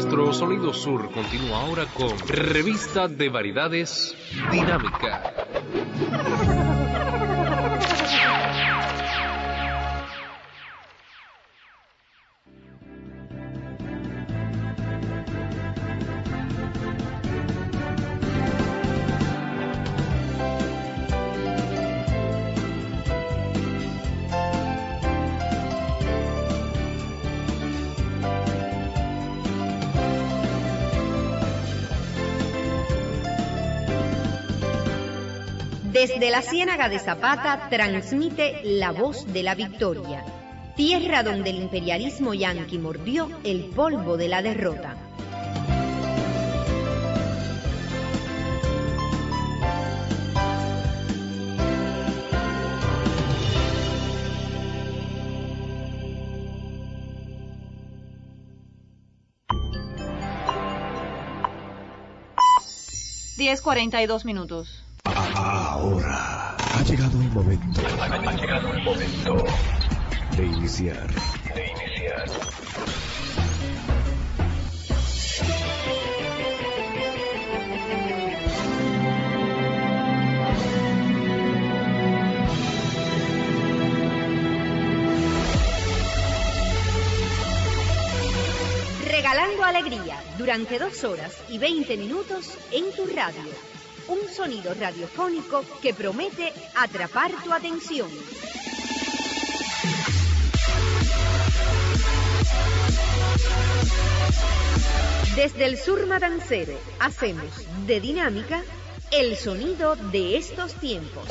Nuestro Sonido Sur continúa ahora con Revista de Variedades Dinámica. Desde la Ciénaga de Zapata transmite La Voz de la Victoria, tierra donde el imperialismo yanqui mordió el polvo de la derrota. Diez 42 Ahora ha llegado el momento. De iniciar. Regalando alegría durante 2 horas y 20 minutos en tu radio. Un sonido radiofónico que promete atrapar tu atención. Desde el sur matancero hacemos de Dinámica el sonido de estos tiempos.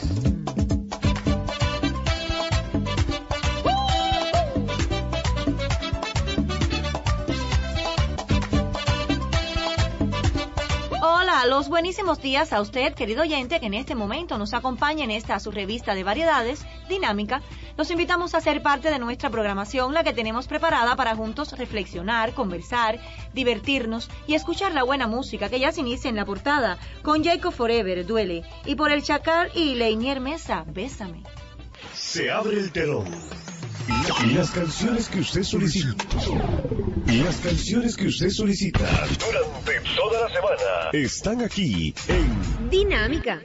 Los buenísimos días a usted, querido oyente, que en este momento nos acompaña en esta su revista de variedades Dinámica. Los invitamos a ser parte de nuestra programación, la que tenemos preparada para juntos reflexionar, conversar, divertirnos y escuchar la buena música que ya se inicia en la portada con Jacob Forever, Duele, y por el Chacal y Leinier Mesa, Bésame. Se abre el telón. Y las canciones que usted solicita. Durante toda la semana están aquí en Dinámica.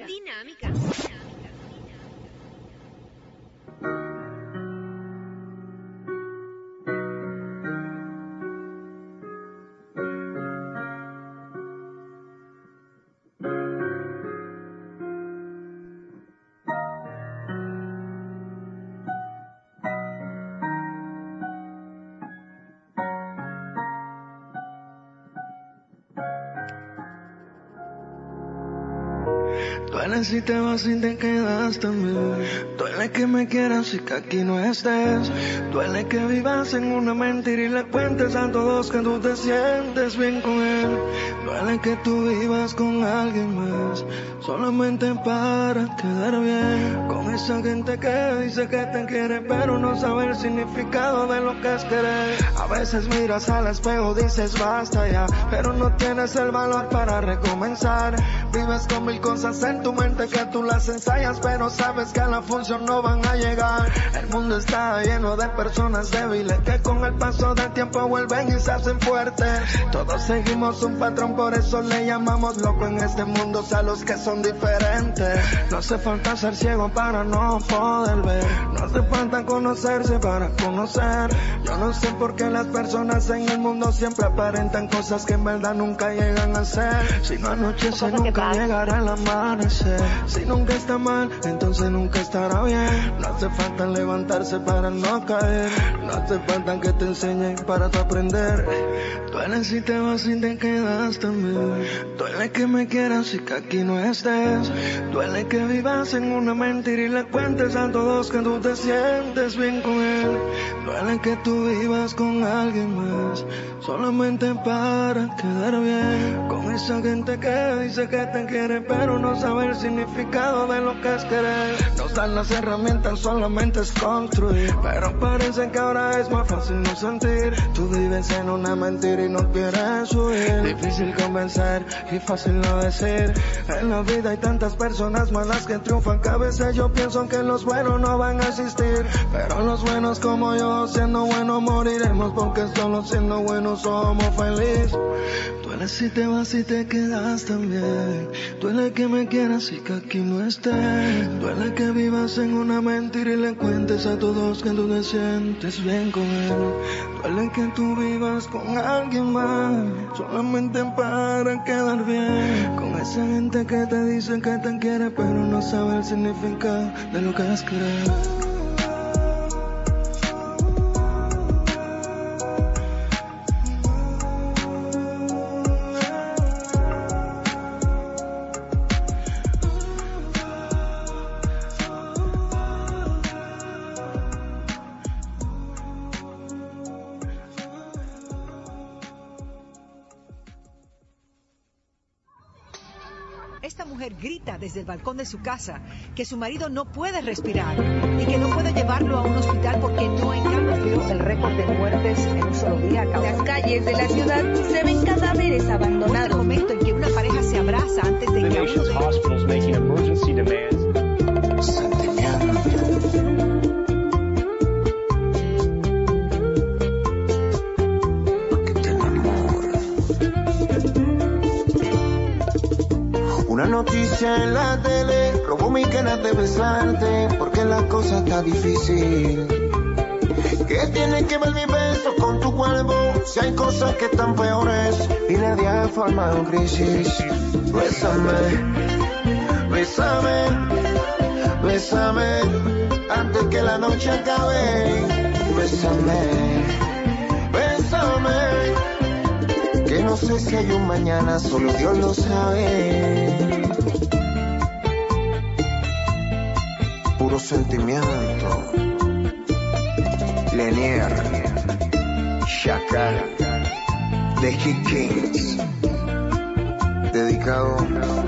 Duele si te vas y te quedas también. Duele que me quieras y que aquí no estés. Duele que vivas en una mentira y le cuentes a todos que tú te sientes bien con él. Duele que tú vivas con alguien más solamente para quedar bien con esa gente que dice que te quiere pero no sabe el significado de lo que es querer. A veces miras al espejo, dices basta ya, pero no tienes el valor para recomenzar. Vives con 1000 cosas en tu mente que tú las ensayas, pero sabes que a la función no van a llegar. El mundo está lleno de personas débiles que con el paso del tiempo vuelven y se hacen fuertes. Todos seguimos un patrón, por eso le llamamos loco en este mundo a los que son diferentes. No hace falta ser ciego para no poder ver, no hace falta conocerse para conocer. Yo no sé por qué las personas en el mundo siempre aparentan cosas que en verdad nunca llegan a ser. Si no anochece nunca llegará el amanecer. Si nunca está mal, entonces nunca estará bien. No hace falta levantarse para no caer, no hace falta que te enseñen para tu aprender. Duele si te vas y te quedas también. Duele que me quieras y que aquí no estés. Duele que vivas en una mentira y le cuentes a todos que tú te sientes bien con él. Duele que tú vivas con alguien más solamente para quedar bien con esa gente que dice que te quiere pero no sabe el significado de lo que es querer. Nos dan las herramientas, solamente es construir, pero parece que ahora es más fácil no sentir. Tú vives en una mentira y no quieres huir. Difícil convencer y fácil no decir. En la vida hay tantas personas malas que triunfan, que a veces yo pienso que los buenos no van a existir, pero los buenos como yo siempre siendo buenos moriremos, porque solo siendo buenos somos felices. Duele si te vas y te quedas también. Duele que me quieras y que aquí no estés. Duele que vivas en una mentira y le cuentes a todos que tú te sientes bien con él. Duele que tú vivas con alguien más, solamente para quedar bien. Con esa gente que te dice que te quiere, pero no sabe el significado de lo que es querer. Esta mujer grita desde el balcón de su casa que su marido no puede respirar y que no puede llevarlo a un hospital porque no hay camas. El récord de muertes en un solo día. Las calles de la ciudad se ven cadáveres abandonados. El momento en que una pareja se abraza antes de que nation's hospitals making emergency demands. Una noticia en la tele robó mi ganas de besarte, porque la cosa está difícil. ¿Qué tiene que ver mi beso con tu cuerpo? Si hay cosas que están peores y nadie ha formado crisis. Bésame, bésame, bésame antes que la noche acabe. Bésame, bésame, que no sé si hay un mañana, solo Dios lo sabe. Puro sentimiento. Lenier, Chacal, The Kid Kings, dedicado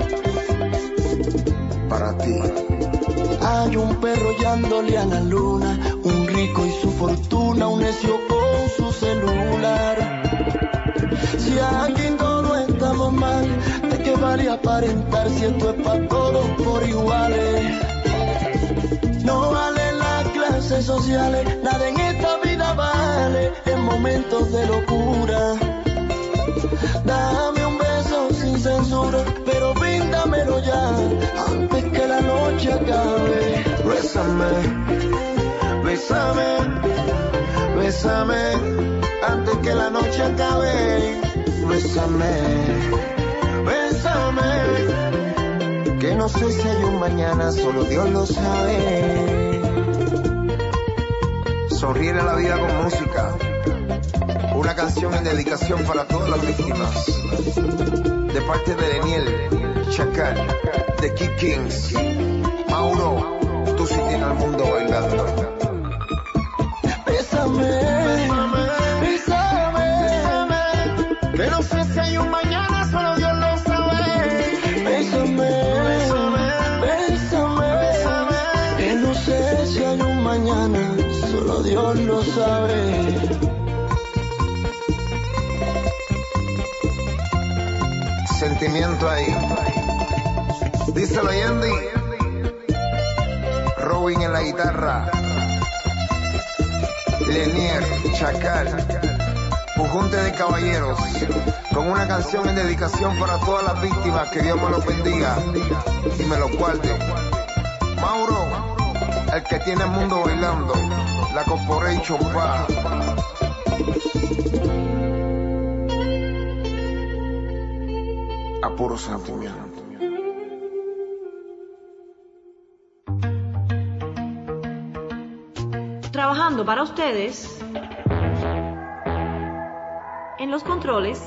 para ti. Hay un perro hallándole a la luna, un rico y su fortuna, un necio con su celular. Si aquí todos estamos mal, ¿de qué vale aparentar si esto es para todos por iguales? No vale las clases sociales, nada en esta vida vale en momentos de locura. Dame un beso sin censura, pero bríndamelo ya, antes que la noche acabe. Bésame, bésame, bésame, antes que la noche acabe. Bésame, bésame, que no sé si hay un mañana, solo Dios lo sabe. Sonríe a la vida con música. Una canción en dedicación para todas las víctimas. De parte de Daniel, Chacal, The Kid Kings. Mauro, tú sí tienes al mundo bailando. Bésame, bésame, bésame, que no sé si hay un mañana, solo Dios lo sabe. Bésame, bésame, bésame, que no sé si hay un mañana, solo Dios lo sabe. Sentimiento ahí. Díselo, Yendi. Robin en la guitarra. Lenier, Chacal. Pujunte de caballeros. Con una canción en dedicación para todas las víctimas. Que Dios me los bendiga y me los guarde. Mauro, el que tiene el mundo bailando. La Corporation pa. A puro sentimiento. Trabajando para ustedes en los controles,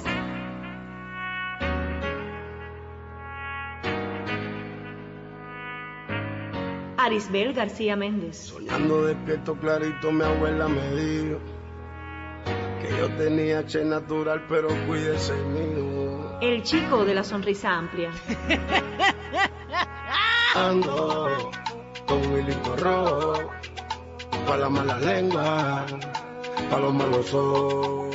Arisbel García Méndez. Soñando despierto clarito, mi abuela me dijo que yo tenía H natural, pero cuídese mío. El chico de la sonrisa amplia. Ando con un hilito rojo, pa' la mala lengua, pa' los malos ojos.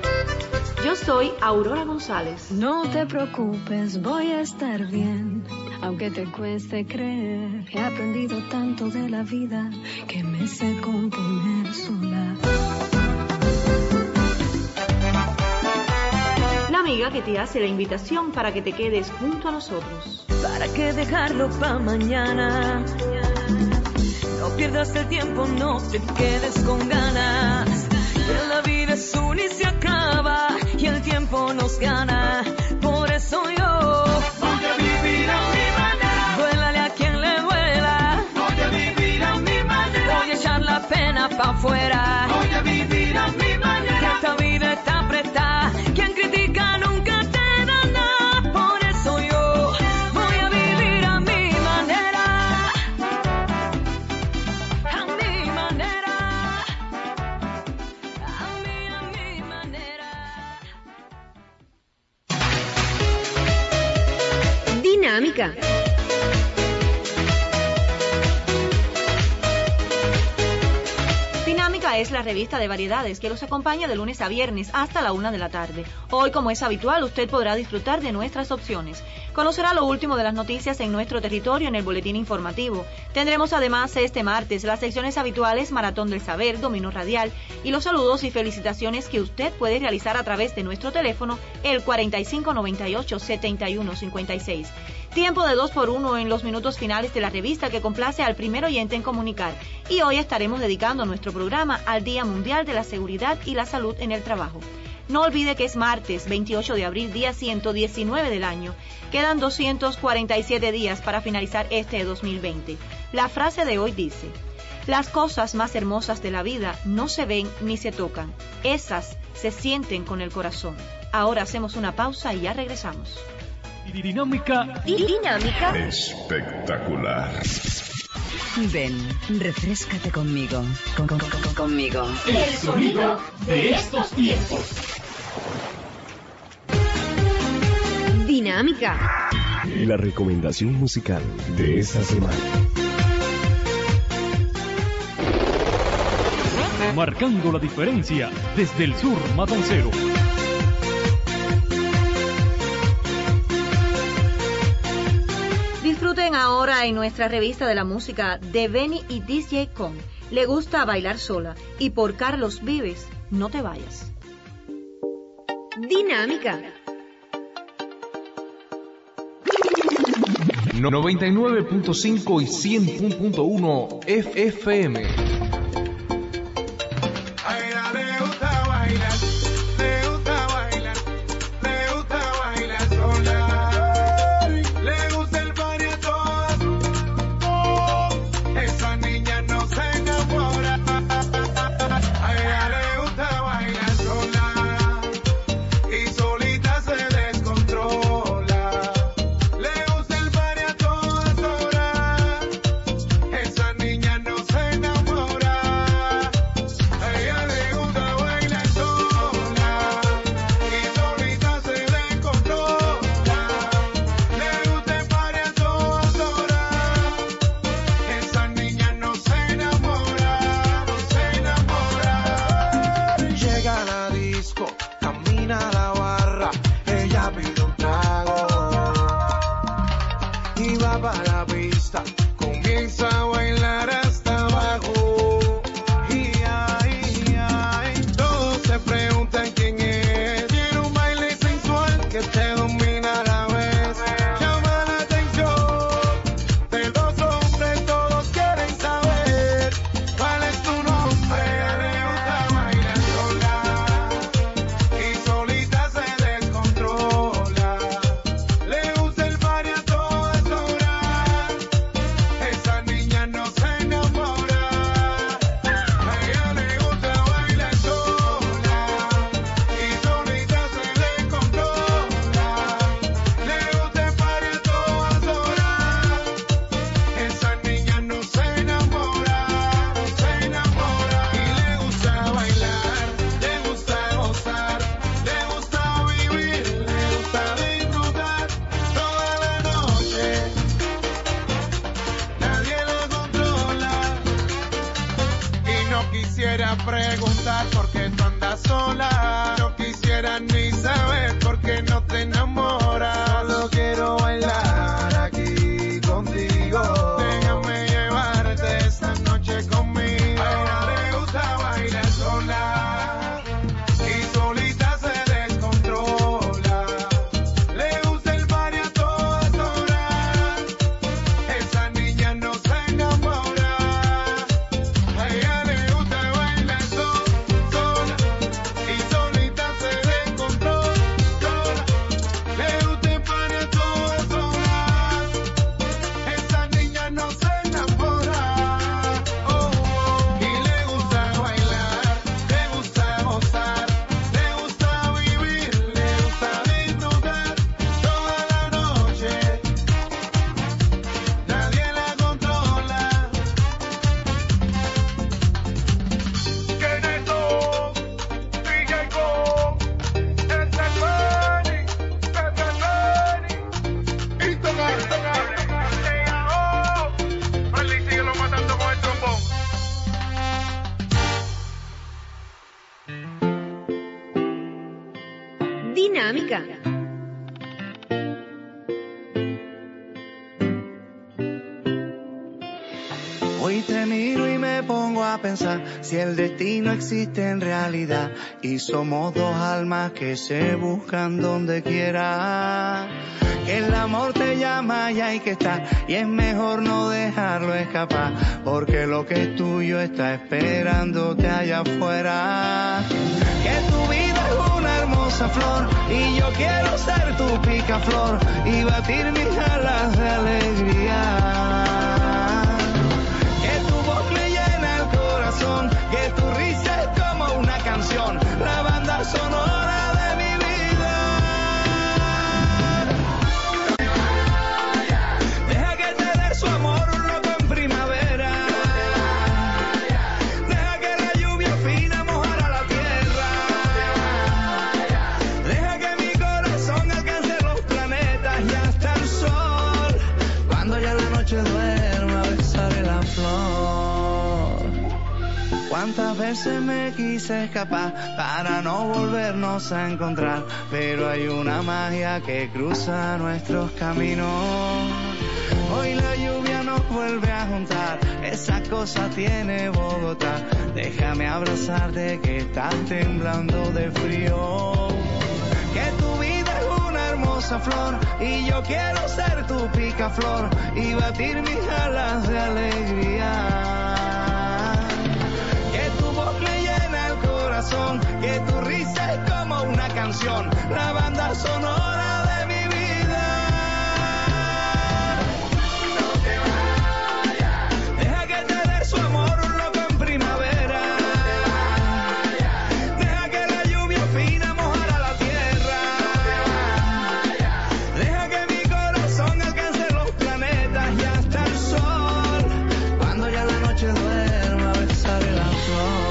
Yo soy Aurora González. No te preocupes, voy a estar bien. aunque te cueste creer. He aprendido tanto de la vida que me sé componer sola. La amiga que te hace la invitación para que te quedes junto a nosotros. ¿Para qué dejarlo pa' mañana? No pierdas el tiempo, no te quedes con ganas. Que la vida es una y se acaba, y el tiempo nos gana. Por eso yo voy a vivir a mi manera. Duélale a quien le duela. Voy a vivir a mi manera. Voy a echar la pena pa' afuera. Voy a vivir a mi manera. Esta vida está apretada. Quien critica nunca te da nada. Por eso yo voy a vivir a mi manera. A mi manera. A mi manera. Dinámica. Dinámica es la revista de variedades que los acompaña de lunes a viernes hasta la 1 de la tarde. Hoy, como es habitual, usted podrá disfrutar de nuestras opciones. Conocerá lo último de las noticias en nuestro territorio en el boletín informativo. Tendremos además este martes las secciones habituales Maratón del Saber, Dominó Radial y los saludos y felicitaciones que usted puede realizar a través de nuestro teléfono, el 4598-7156. Tiempo de 2x1 en los minutos finales de la revista que complace al primer oyente en comunicar. Y hoy estaremos dedicando nuestro programa al Día Mundial de la Seguridad y la Salud en el Trabajo. No olvide que es martes 28 de abril, día 119 del año. Quedan 247 días para finalizar este 2020. La frase de hoy dice: las cosas más hermosas de la vida no se ven ni se tocan. Esas se sienten con el corazón. Ahora hacemos una pausa y ya regresamos. Dinámica espectacular. Ven, refréscate conmigo. Conmigo. El sonido de estos tiempos. Dinámica. La recomendación musical de esta semana. Marcando la diferencia desde el sur matancero. Disfruten ahora en nuestra revista de la música de Benny y DJ Con. Le gusta bailar sola. Y por Carlos Vives, no te vayas. Dinámica. 99.5 y 100.1 FM. quisiera preguntar por qué tú andas sola. No quisiera ni saber por qué no te enamoras. Solo quiero bailar aquí. Dinámica. Hoy te miro y me pongo a pensar si el destino existe en realidad y somos dos almas que se buscan donde quiera. Que el amor te llama y hay que estar y es mejor no dejarlo escapar porque lo que es tuyo está esperándote allá afuera. Que tu vida es una hermosa flor y yo quiero ser tu picaflor y batir mis alas de alegría. Que tu risa es como una canción, la banda sonora de mi vida. Deja que te dé su amor un loco en primavera. Deja que la lluvia fina mojara la tierra. Deja que mi corazón alcance los planetas y hasta el sol. Cuando ya la noche duerma besaré la flor. Cuántas veces me quise escapar para no volvernos a encontrar, pero hay una magia que cruza nuestros caminos. Hoy la lluvia nos vuelve a juntar, esa cosa tiene Bogotá. Déjame abrazarte que estás temblando de frío. Que tu vida es una hermosa flor y yo quiero ser tu picaflor y batir mis alas de alegría. Que tu risa es como una canción, la banda sonora de mi vida. No te vayas, deja que te dé su amor un loco en primavera. Deja que la lluvia fina mojara la tierra. Deja que mi corazón alcance los planetas y hasta el sol. Cuando ya la noche duerma besaré la flor.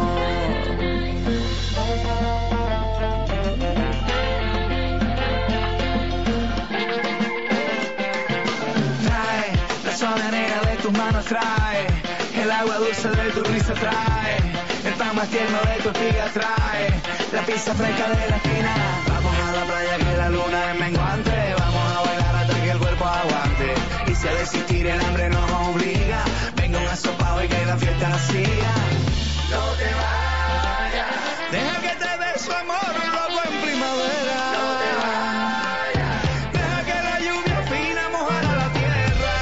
Trae el agua dulce de tu risa, trae el pan más tierno de tu espiga, trae la pizza fresca de la esquina. Vamos a la playa que la luna es menguante, vamos a bailar hasta que el cuerpo aguante y si a desistir el hambre nos obliga, venga un asopado y que la fiesta siga. No te vayas, deja que te dé su amor un loco en primavera. No te vayas, deja que la lluvia fina mojara la tierra.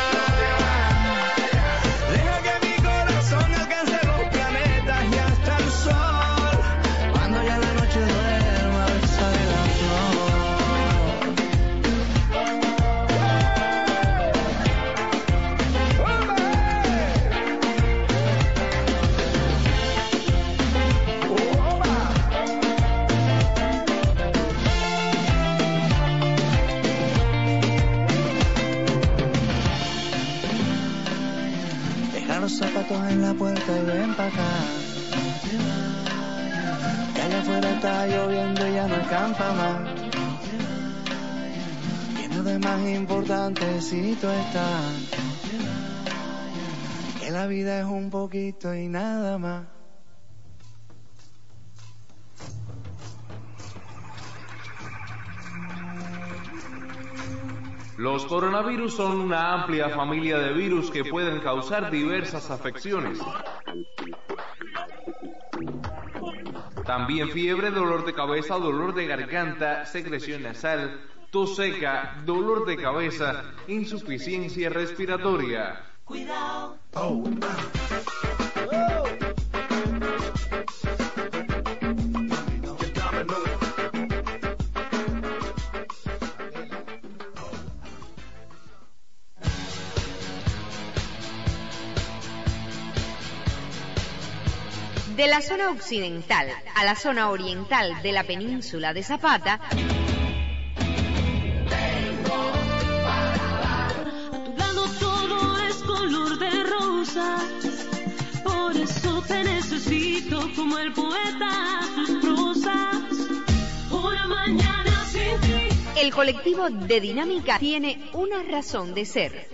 Los zapatos en la puerta y ven pa' acá. Que allá afuera está lloviendo y ya no escampa más. Que lo demás importante si tú estás. Que la vida es un poquito y nada más. Los coronavirus son una amplia familia de virus que pueden causar diversas afecciones. También fiebre, dolor de cabeza, dolor de garganta, secreción nasal, tos seca, dolor de cabeza, insuficiencia respiratoria. Cuidado. De la zona occidental a la zona oriental de la península de Zapata, A tu lado todo es color de rosa, por eso te necesito como el poeta sus prosas. Una mañana sin ti. el colectivo de Dinámica tiene una razón de ser.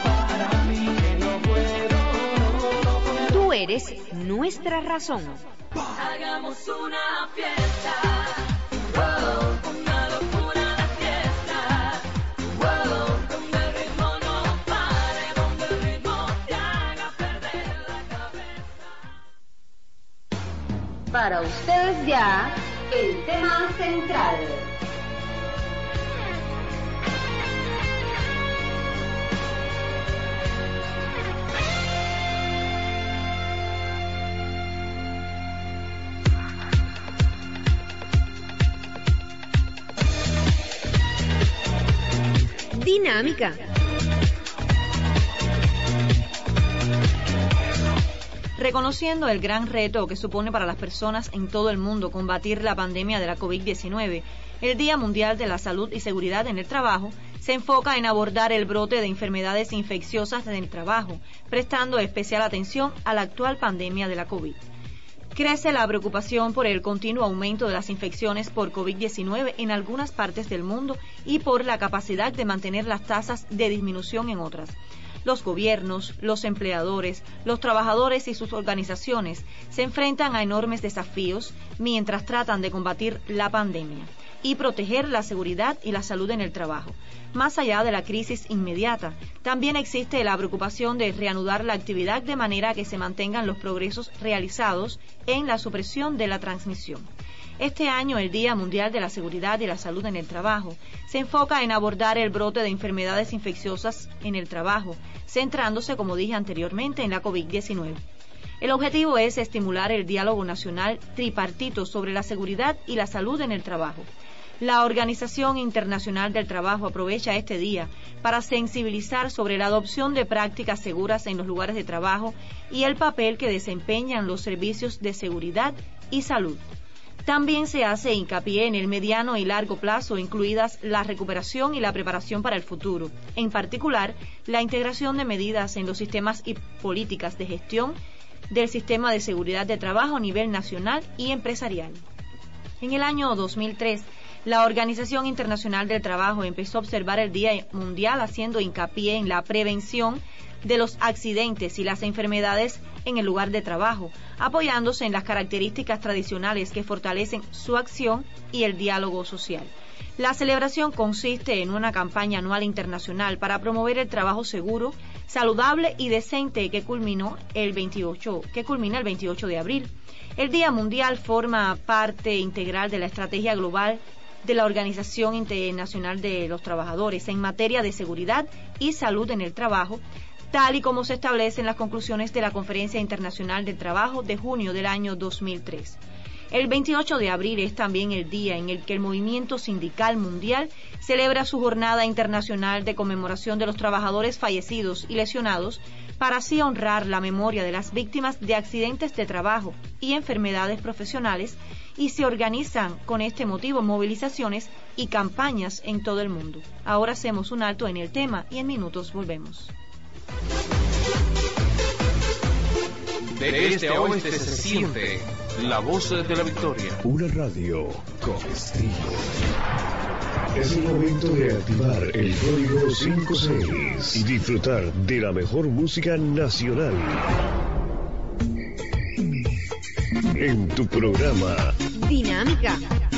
Tú eres nuestra razón. Hagamos una fiesta. Wow, una locura de fiesta. Wow, donde el ritmo no pare, donde el ritmo te haga perder la cabeza. Para ustedes ya, el tema central. Dinámica. Reconociendo el gran reto que supone para las personas en todo el mundo combatir la pandemia de la COVID-19, el Día Mundial de la Salud y Seguridad en el Trabajo se enfoca en abordar el brote de enfermedades infecciosas en el trabajo, prestando especial atención a la actual pandemia de la COVID. Crece la preocupación por el continuo aumento de las infecciones por COVID-19 en algunas partes del mundo y por la capacidad de mantener las tasas de disminución en otras. Los gobiernos, los empleadores, los trabajadores y sus organizaciones se enfrentan a enormes desafíos mientras tratan de combatir la pandemia y proteger la seguridad y la salud en el trabajo. Más allá de la crisis inmediata, también existe la preocupación de reanudar la actividad de manera que se mantengan los progresos realizados en la supresión de la transmisión. Este año, el Día Mundial de la Seguridad y la Salud en el Trabajo se enfoca en abordar el brote de enfermedades infecciosas en el trabajo, centrándose, como dije anteriormente, en la COVID-19. El objetivo es estimular el diálogo nacional tripartito sobre la seguridad y la salud en el trabajo. La Organización Internacional del Trabajo aprovecha este día para sensibilizar sobre la adopción de prácticas seguras en los lugares de trabajo y el papel que desempeñan los servicios de seguridad y salud. También se hace hincapié en el mediano y largo plazo, incluidas la recuperación y la preparación para el futuro, en particular la integración de medidas en los sistemas y políticas de gestión del sistema de seguridad de trabajo a nivel nacional y empresarial. En el año 2003, la Organización Internacional del Trabajo empezó a observar el Día Mundial haciendo hincapié en la prevención de los accidentes y las enfermedades en el lugar de trabajo, apoyándose en las características tradicionales que fortalecen su acción y el diálogo social. La celebración consiste en una campaña anual internacional para promover el trabajo seguro, saludable y decente que culmina el 28 de abril. El Día Mundial forma parte integral de la estrategia global de la Organización Internacional de los Trabajadores en materia de seguridad y salud en el trabajo, tal y como se establece en las conclusiones de la Conferencia Internacional del Trabajo de junio del año 2003. El 28 de abril es también el día en el que el Movimiento Sindical Mundial celebra su Jornada Internacional de Conmemoración de los Trabajadores Fallecidos y Lesionados, para así honrar la memoria de las víctimas de accidentes de trabajo y enfermedades profesionales, y se organizan con este motivo movilizaciones y campañas en todo el mundo. Ahora hacemos un alto en el tema y en minutos volvemos. De este a oeste se siente la voz de la victoria. Una radio con estilo. Es el momento de activar el código 56 y disfrutar de la mejor música nacional. En tu programa Dinámica.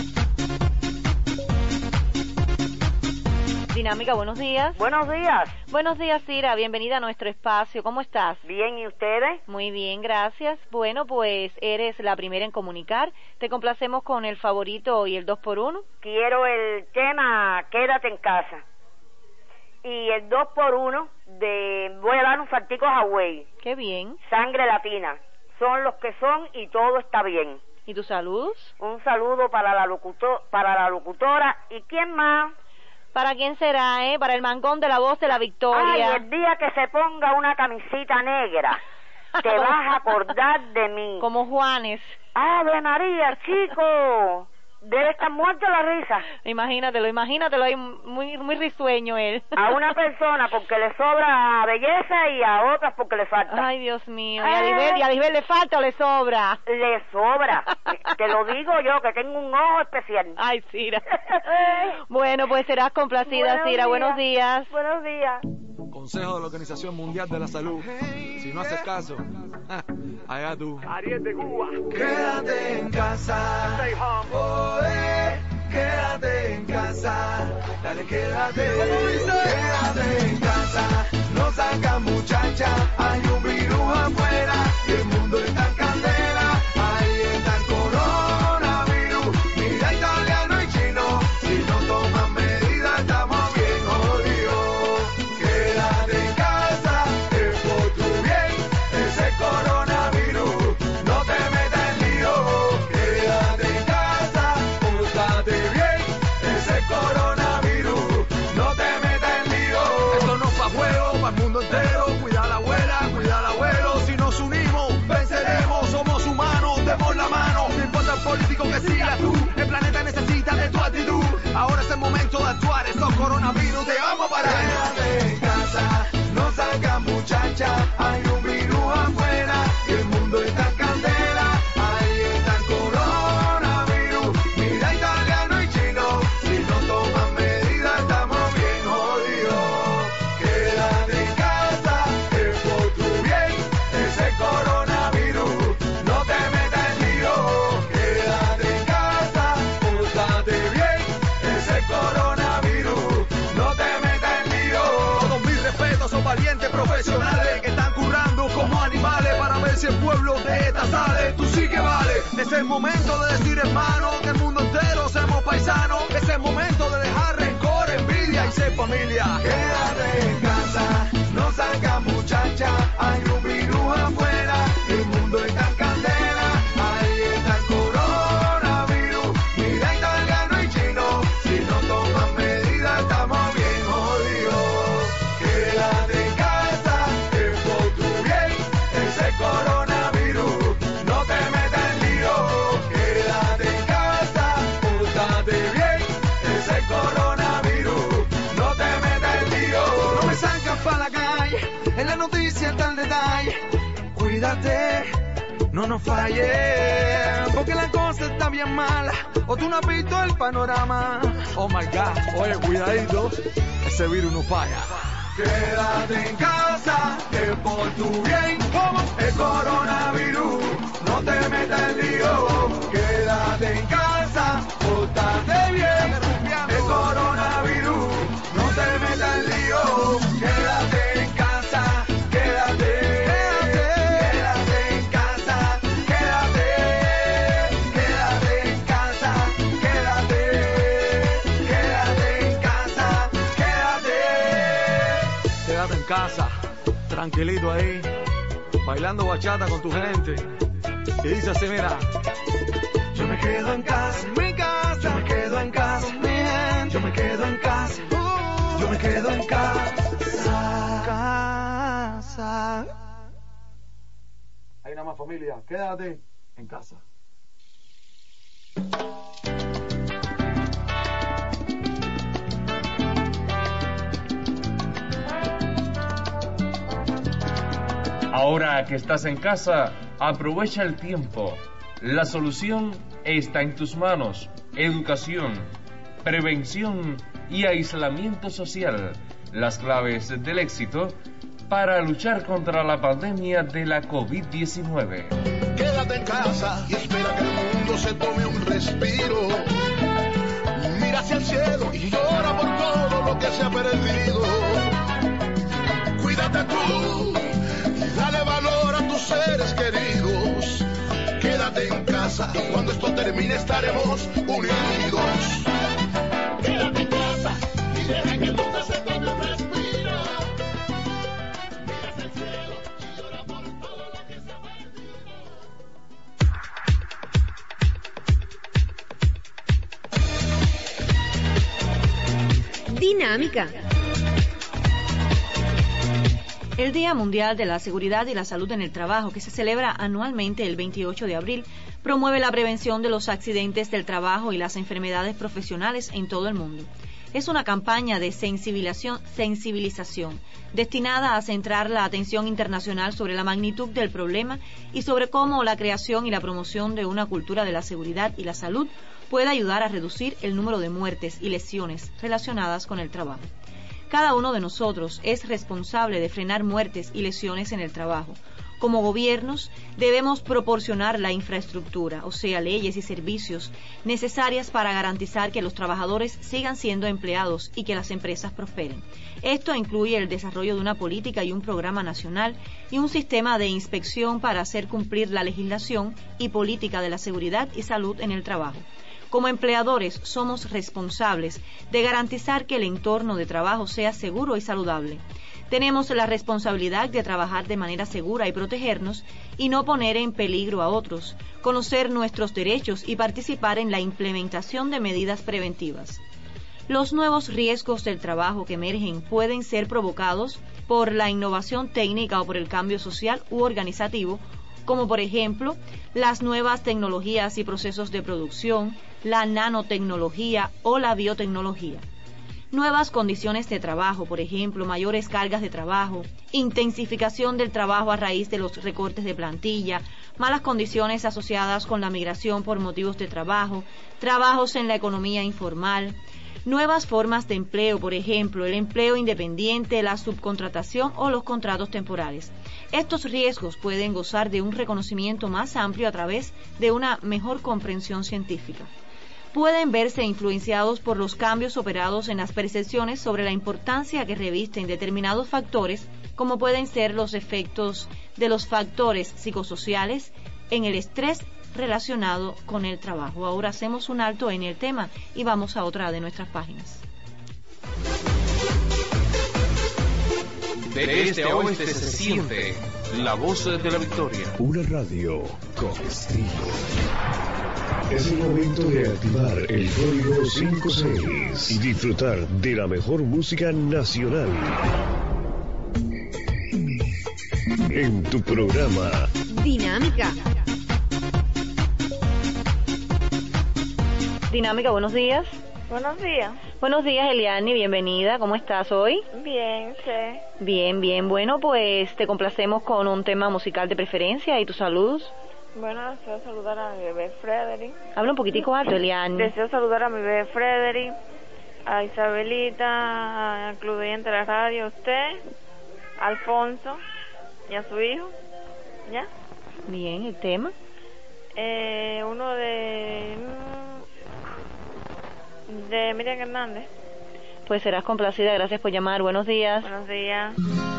Dinámica, buenos días. Buenos días. Buenos días, Cira. Bienvenida a nuestro espacio. ¿Cómo estás? Bien, ¿y ustedes? Muy bien, gracias. Bueno, pues eres la primera en comunicar. Te complacemos con el favorito y el 2x1. Quiero el tema Quédate en casa. Y el 2x1 voy a dar un saltico a Hawái. Qué bien. Sangre latina. Son los que son y todo está bien. ¿Y tus saludos? Un saludo para la locutora. ¿Y quién más? ¿Para quién será, Para el mangón de la voz de la victoria. Ay, el día que se ponga una camisita negra, te vas a acordar de mí. Como Juanes. ¡Ave María, chico! Debe estar muerto la risa. Imagínatelo, ahí muy risueño él. A una persona porque le sobra belleza y a otras porque le falta. Ay, Dios mío. ¿Y a Lisbeth le falta o le sobra? Le sobra. Te lo digo yo, que tengo un ojo especial. Ay, Cira. Bueno, pues serás complacida, Cira. Buenos días. Buenos días. Consejo de la Organización Mundial de la Salud. Si no haces caso, Allá tú. Ariel de Cuba. Quédate en casa. Stay home. Quédate en casa. Dale, quédate. Quédate en casa. No saca muchacha. Hay un virus afuera. Y el mundo está en candela. Ahí está el coronavirus. Mira italiano y chino. Si no toman medidas estamos bien jodidos. Quédate en casa. Es por tu bien. Ese coronavirus. No te metas en lío. Quédate en casa. Pórtate bien. Ese coronavirus. No te metas en lío. Esto no es pa' juego, para el mundo entero. Cuida a la abuela, cuida al abuelo. Si nos unimos, venceremos. Somos humanos, demos la mano. No importa el político que sigas tú. El planeta necesita de tu actitud. Ahora es el momento de actuar. Estos coronavirus te vamos a parar. Quédate en casa. No salgas muchacha. Hay un virus afuera. Y el mundo está en candela. Ahí está el coronavirus. Mira italiano y chino. Si no toman medidas estamos bien jodidos. Quédate en casa. Es por tu bien. Ese coronavirus. No te metas en lío. Quédate en casa. Pórtate bien. Ese coronavirus. No te metas en lío. Todos mis respetos, son valientes profesionales que están currando como animales para ver si el pueblo de esta sale. Tú sí que vale. Es el momento de decir, hermano, que el mundo entero seamos paisanos. Es el momento de dejar rencor, envidia y ser familia. Quédate en casa, no salgas muchacha, hay un virus afuera, el mundo está en candela, ahí está el coronavirus, mira italiano y chino, si no toman medidas estamos bien jodidos. Quédate en casa, es por tu bien, ese coronavirus, no te metas en lío. Quédate en casa, pórtate bien, ese coronavirus, no te metas en lío. No me salgas pa' la calle, en la noticia está el detalle. Cuídate, no nos falles, porque la cosa está bien mala. O tú no has visto el panorama. Oh my God, oye, cuidadito, ese virus no falla. Quédate en casa, que por tu bien, el coronavirus, no te metas en lío. Quédate en casa, pórtate bien, el coronavirus, no te metas en lío. Quédate en casa, quédate en casa, quédate en casa, quédate en casa, Quédate en casa, tranquilito ahí, bailando bachata con tu gente. Y dice así, mira. Yo me quedo en casa, mi casa. Yo me quedo en casa, mi gente. Yo me quedo en casa. Yo me quedo en casa. Ahí nada más, familia, quédate en casa. Ahora que estás en casa, aprovecha el tiempo. La solución está en tus manos. Educación, prevención y aislamiento social. Las claves del éxito para luchar contra la pandemia de la COVID-19. Quédate en casa y espera que el mundo se tome un respiro. Mira hacia el cielo y llora por todo lo que se ha perdido. Cuídate tú y dale valor a tus seres queridos. Quédate en casa, cuando esto termine estaremos unidos. Quédate en casa y deja que el mundo se tome un respiro. Mira hacia el cielo y llora por todo lo que se ha perdido. Dinámica. El Día Mundial de la Seguridad y la Salud en el Trabajo, que se celebra anualmente el 28 de abril, promueve la prevención de los accidentes del trabajo y las enfermedades profesionales en todo el mundo. Es una campaña de sensibilización destinada a centrar la atención internacional sobre la magnitud del problema y sobre cómo la creación y la promoción de una cultura de la seguridad y la salud puede ayudar a reducir el número de muertes y lesiones relacionadas con el trabajo. Cada uno de nosotros es responsable de frenar muertes y lesiones en el trabajo. Como gobiernos, debemos proporcionar la infraestructura, o sea, leyes y servicios necesarias para garantizar que los trabajadores sigan siendo empleados y que las empresas prosperen. Esto incluye el desarrollo de una política y un programa nacional y un sistema de inspección para hacer cumplir la legislación y política de la seguridad y salud en el trabajo. Como empleadores, somos responsables de garantizar que el entorno de trabajo sea seguro y saludable. Tenemos la responsabilidad de trabajar de manera segura y protegernos y no poner en peligro a otros, conocer nuestros derechos y participar en la implementación de medidas preventivas. Los nuevos riesgos del trabajo que emergen pueden ser provocados por la innovación técnica o por el cambio social u organizativo, como por ejemplo las nuevas tecnologías y procesos de producción, la nanotecnología o la biotecnología. Nuevas condiciones de trabajo, por ejemplo, mayores cargas de trabajo, intensificación del trabajo a raíz de los recortes de plantilla, malas condiciones asociadas con la migración por motivos de trabajo, trabajos en la economía informal, nuevas formas de empleo, por ejemplo, el empleo independiente, la subcontratación o los contratos temporales. Estos riesgos pueden gozar de un reconocimiento más amplio a través de una mejor comprensión científica. Pueden verse influenciados por los cambios operados en las percepciones sobre la importancia que revisten determinados factores, como pueden ser los efectos de los factores psicosociales en el estrés relacionado con el trabajo. Ahora hacemos un alto en el tema y vamos a otra de nuestras páginas. De este a oeste se siente la voz de la victoria. Una radio con estilo. Es el momento de activar el código 56 y disfrutar de la mejor música nacional. En tu programa Dinámica. Dinámica, buenos días. Buenos días. Buenos días, Eliani, bienvenida. ¿Cómo estás hoy? Bien, sí. Bien. Bueno, pues te complacemos con un tema musical de preferencia y tus saludos. Bueno, deseo saludar a mi bebé Frederick. Habla un poquitico alto, Eliani. Deseo saludar a mi bebé Frederick, a Isabelita, al Club de Oyentes de la Radio, a usted, a Alfonso y a su hijo. ¿Ya? Bien, ¿el tema? Uno de Miriam Hernández. Pues serás complacida, gracias por llamar. Buenos días. Buenos días.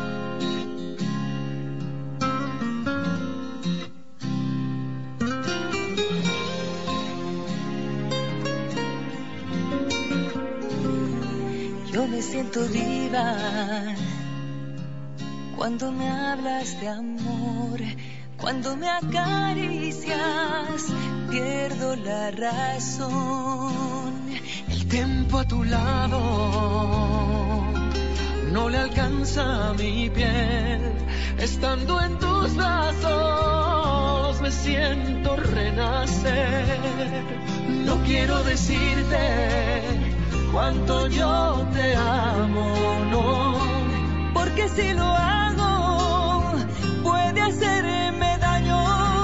Yo me siento viva cuando me hablas de amor, cuando me acaricias, pierdo la razón. El tiempo a tu lado no le alcanza a mi piel. Estando en tus brazos me siento renacer. No quiero decirte cuánto yo te amo, no, porque si lo hago puede hacerme daño.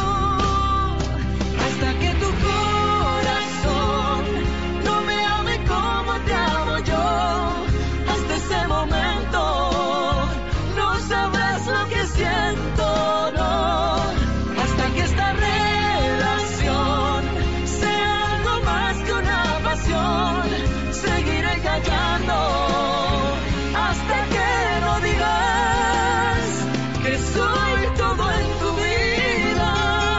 Hasta que tu corazón no me ame como te amo yo, hasta ese momento no sabrás lo que siento, no. Hasta que esta relación sea algo más que una pasión, seguiré callando hasta que no digas que soy todo en tu vida.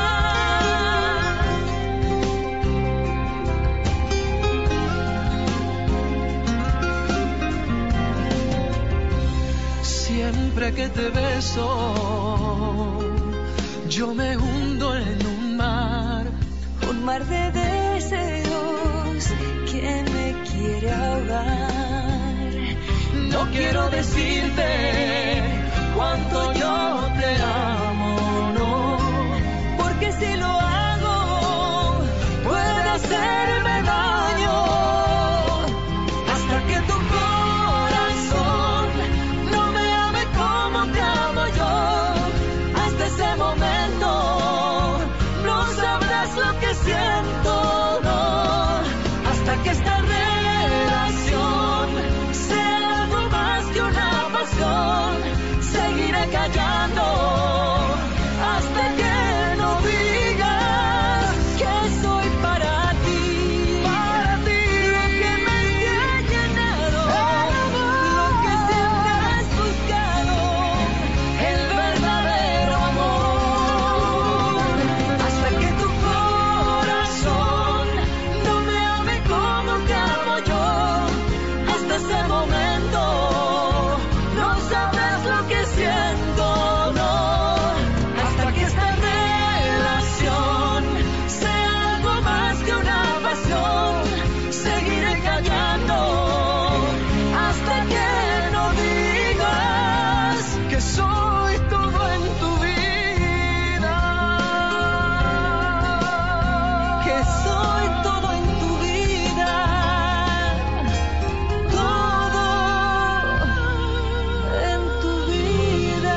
Siempre que te beso, yo me hundo en un mar de deseos que me quiere ahogar. No quiero decirte cuánto yo te amo, no, porque si lo hago puede hacerme daño. Hasta que tu corazón no me ame como te amo yo, hasta ese momento no sabrás lo que siento, no. Hasta que esta relación sea algo más callando hasta que no digas que soy para ti, lo que me ha llenado, lo que siempre has buscado, el verdadero amor, hasta que tu corazón no me ame como te amo yo. Hasta ese momento no sabrás lo que siento, no. Hasta que esta relación sea algo más que una pasión, seguiré callando hasta que no digas que soy todo en tu vida, que soy todo en tu vida, todo en tu vida.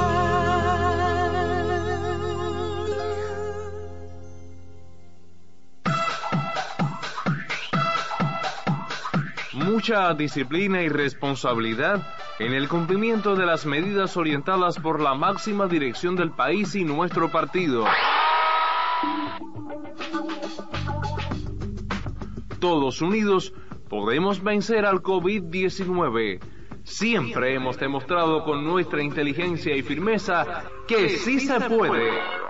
Mucha disciplina y responsabilidad en el cumplimiento de las medidas orientadas por la máxima dirección del país y nuestro partido. Todos unidos podemos vencer al COVID-19. Siempre hemos demostrado con nuestra inteligencia y firmeza que sí se puede.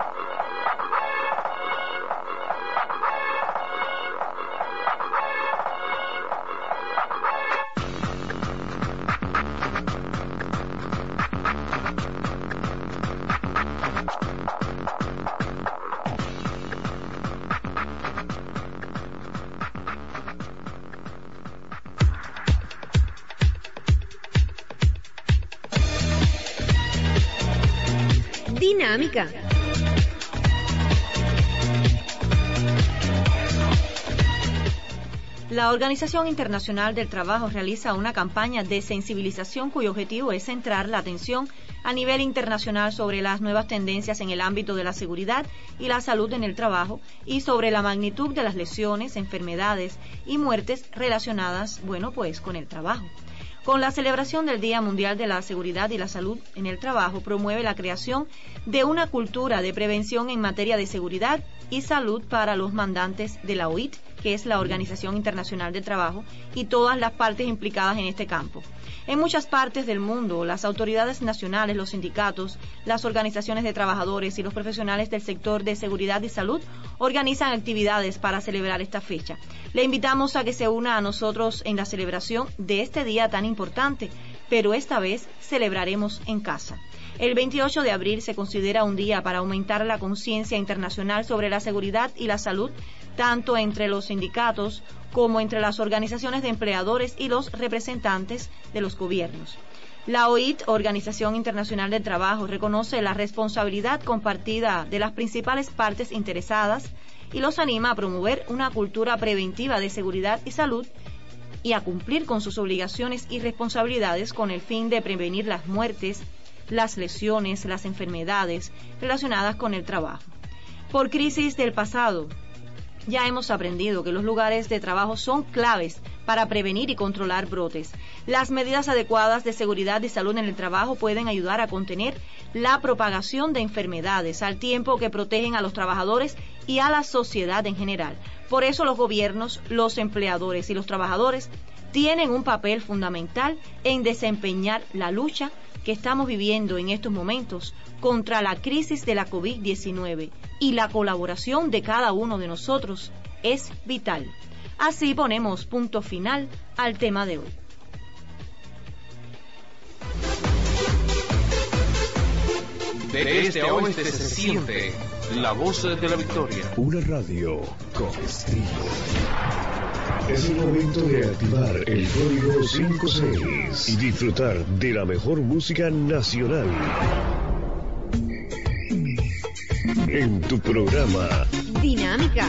Dinámica. La Organización Internacional del Trabajo realiza una campaña de sensibilización cuyo objetivo es centrar la atención a nivel internacional sobre las nuevas tendencias en el ámbito de la seguridad y la salud en el trabajo y sobre la magnitud de las lesiones, enfermedades y muertes relacionadas, con el trabajo. Con la celebración del Día Mundial de la Seguridad y la Salud en el Trabajo, promueve la creación de una cultura de prevención en materia de seguridad y salud para los mandantes de la OIT, que es la Organización Internacional del Trabajo, y todas las partes implicadas en este campo. En muchas partes del mundo, las autoridades nacionales, los sindicatos, las organizaciones de trabajadores y los profesionales del sector de seguridad y salud organizan actividades para celebrar esta fecha. Le invitamos a que se una a nosotros en la celebración de este día tan importante, pero esta vez celebraremos en casa. El 28 de abril se considera un día para aumentar la conciencia internacional sobre la seguridad y la salud, tanto entre los sindicatos como entre las organizaciones de empleadores y los representantes de los gobiernos. La OIT, Organización Internacional del Trabajo, reconoce la responsabilidad compartida de las principales partes interesadas y los anima a promover una cultura preventiva de seguridad y salud y a cumplir con sus obligaciones y responsabilidades con el fin de prevenir las muertes, las lesiones, las enfermedades relacionadas con el trabajo. Por crisis del pasado, ya hemos aprendido que los lugares de trabajo son claves para prevenir y controlar brotes. Las medidas adecuadas de seguridad y salud en el trabajo pueden ayudar a contener la propagación de enfermedades, al tiempo que protegen a los trabajadores y a la sociedad en general. Por eso los gobiernos, los empleadores y los trabajadores tienen un papel fundamental en desempeñar la lucha que estamos viviendo en estos momentos contra la crisis de la COVID-19, y la colaboración de cada uno de nosotros es vital. Así ponemos punto final al tema de hoy. De este a oeste se siente la voz de la victoria. Una radio con estilo. Es el momento de activar el código 56 y disfrutar de la mejor música nacional. En tu programa Dinámica.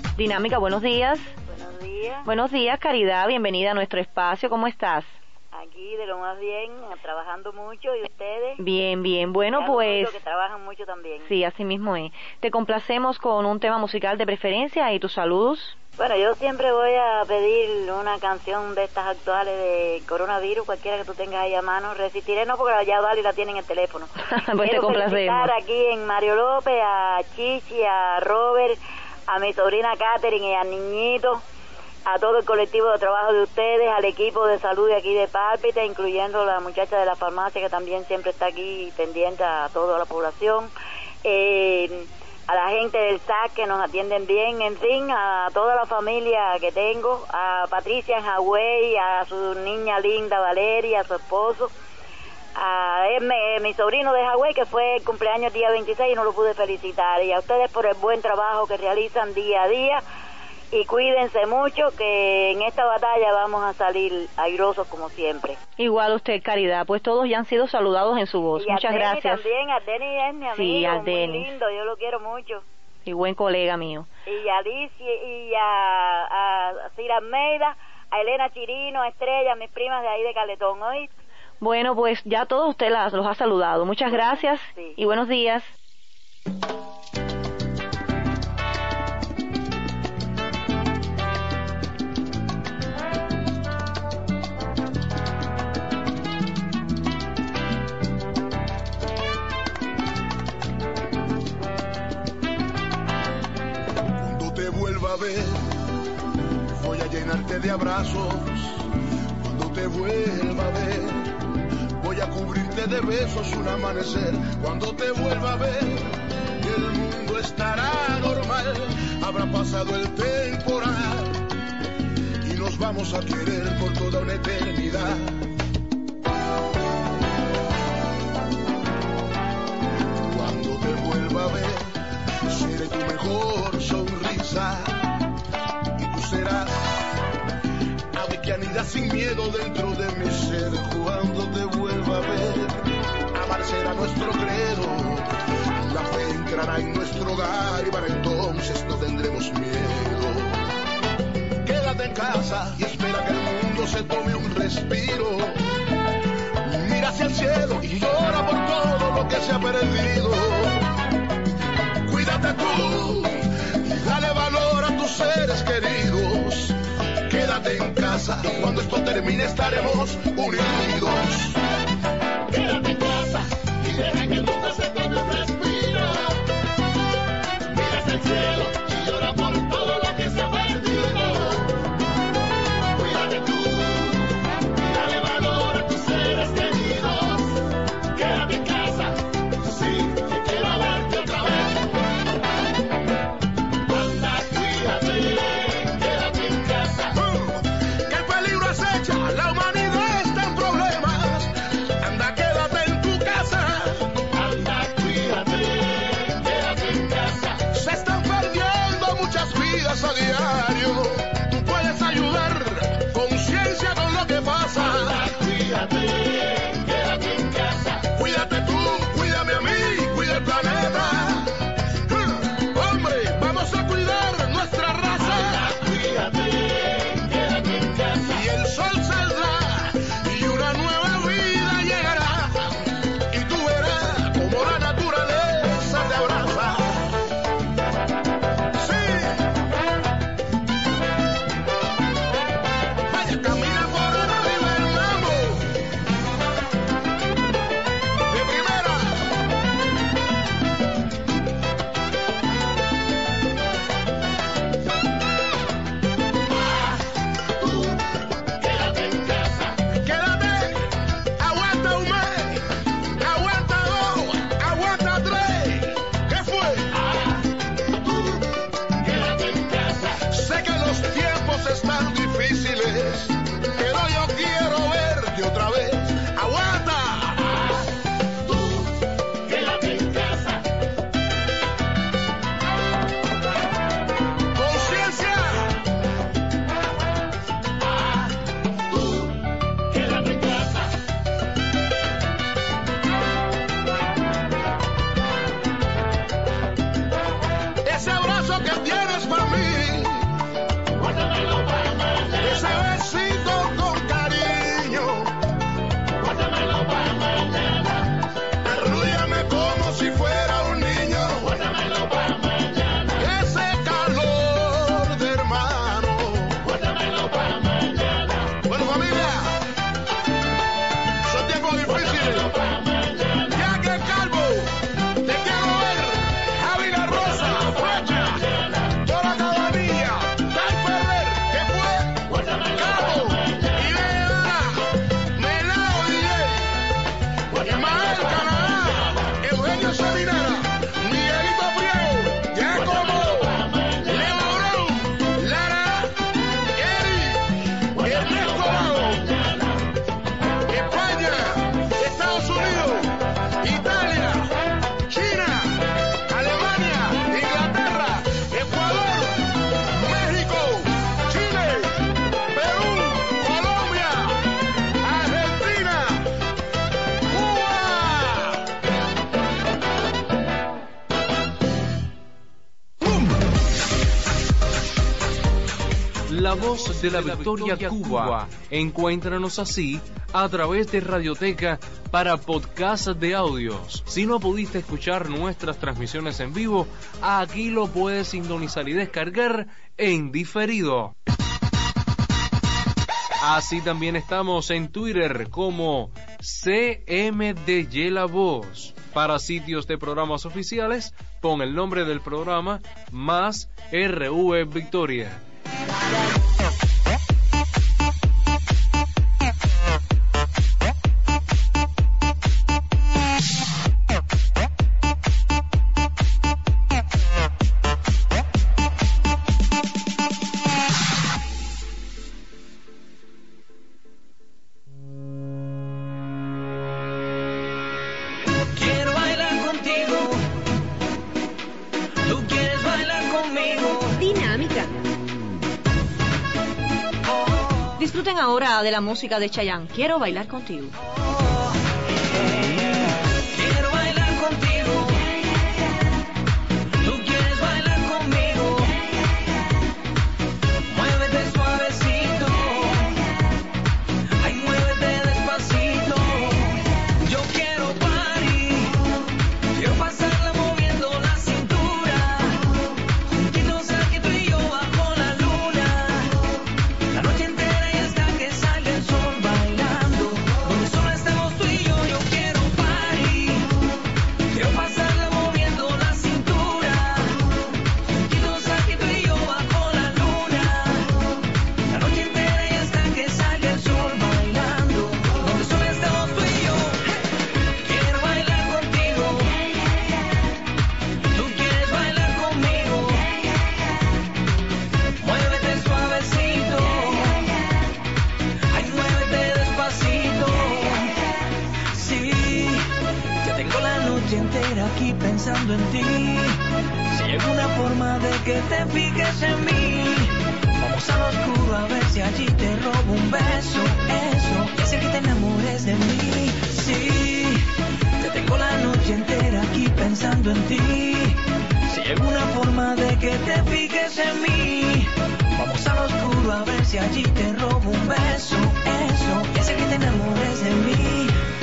Dinámica, buenos días. Buenos días. Buenos días, Caridad, bienvenida a nuestro espacio, ¿cómo estás? Aquí aquí de lo más bien, trabajando mucho. ¿Y ustedes? Bien, bien. Bueno, pues... Que trabajan mucho también. Sí, así mismo es. Te complacemos con un tema musical de preferencia y tus saludos. Bueno, yo siempre voy a pedir una canción de estas actuales de coronavirus, cualquiera que tú tengas ahí a mano. Resistiré, no, porque ya Dali la tiene en el teléfono. Pues te complacemos. Felicitar aquí en Mario López a Chichi, a Robert, a mi sobrina Catherine y al niñito, a todo el colectivo de trabajo de ustedes, al equipo de salud de aquí de Pálpita, incluyendo la muchacha de la farmacia que también siempre está aquí pendiente a toda la población. A la gente del SAC que nos atienden bien, en fin, a toda la familia que tengo, a Patricia en Hawái, a su niña linda Valeria, a su esposo, a mi sobrino de Hawái que fue el cumpleaños el día 26 y no lo pude felicitar, y a ustedes por el buen trabajo que realizan día a día, y cuídense mucho que en esta batalla vamos a salir airosos como siempre. Igual usted, Caridad, pues todos ya han sido saludados en su voz. Y muchas gracias. También, a Denis es mi amigo, sí, a Denis. Muy lindo, yo lo quiero mucho. Y buen colega mío. Y a Alicia y a Cira Almeida, a Elena Chirino, a Estrella, mis primas de ahí de Caletón, ¿oíste? Bueno, pues ya todos usted los ha saludado. Muchas gracias y buenos días. A ver, voy a llenarte de abrazos. Cuando te vuelva a ver, voy a cubrirte de besos un amanecer. Cuando te vuelva a ver, el mundo estará normal. Habrá pasado el temporal y nos vamos a querer por toda una eternidad. Cuando te vuelva a ver, seré tu mejor sonrisa. Serás ave que anida sin miedo dentro de mi ser. Cuando te vuelva a ver, amar será nuestro credo. La fe entrará en nuestro hogar y para entonces no tendremos miedo. Quédate en casa y espera que el mundo se tome un respiro. Mira hacia el cielo y llora por todo lo que se ha perdido. Cuídate tú y dale valor a tus seres queridos. Quédate en casa, cuando esto termine estaremos unidos. Quédate en casa y deja que el mundo se tome un respiro. Mira hacia el cielo y llora por todo lo que se ha perdido. Cuídate tú y dale valor a tus seres queridos. Quédate en casa, sí, que quiero verte otra vez. La humanidad está en problemas, Voz de la Victoria Cuba. Encuéntranos así a través de Radioteca para podcast de audios. Si no pudiste escuchar nuestras transmisiones en vivo, aquí lo puedes sintonizar y descargar en diferido. Así también estamos en Twitter como CMDY La Voz. Para sitios de programas oficiales, pon el nombre del programa más RV Victoria. Disfruten ahora de la música de Chayanne. Quiero bailar contigo. Quiero bailar contigo. Tú quieres bailar conmigo. Muévete suavecito. Ay, muévete despacito. Yo quiero party. Quiero pasarla moviendo la cintura. Juntitos aquí tú y yo bajo la luna. La noche entera. Aquí pensando en ti, si hay alguna forma de que te fijes en mí, vamos al oscuro a ver si allí te robo un beso, eso, y hace que te enamores de mí. Sí, te tengo la noche entera aquí pensando en ti, si hay alguna forma de que te fijes en mí, vamos al oscuro a ver si allí te robo un beso, eso, y hace que te enamores de mí.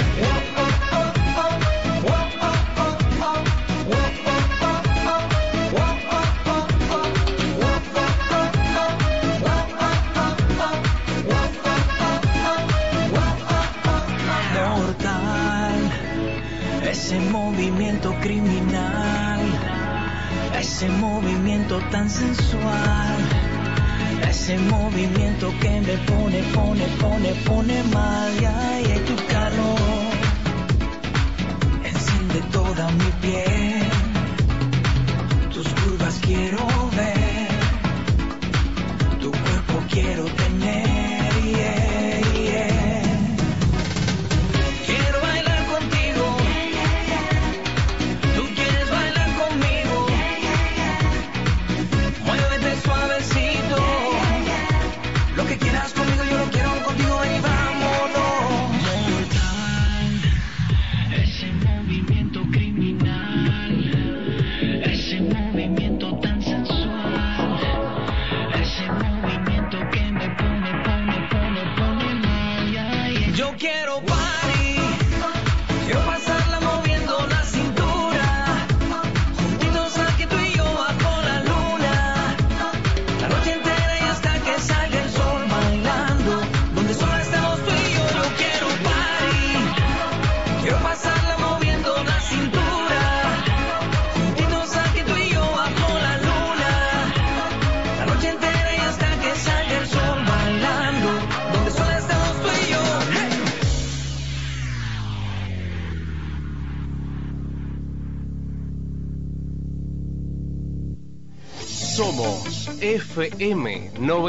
Ese movimiento criminal, ese movimiento tan sensual, ese movimiento que me pone mal. Y tu calor enciende toda mi piel, tus curvas quiero ver, tu cuerpo quiero tener. Somos FM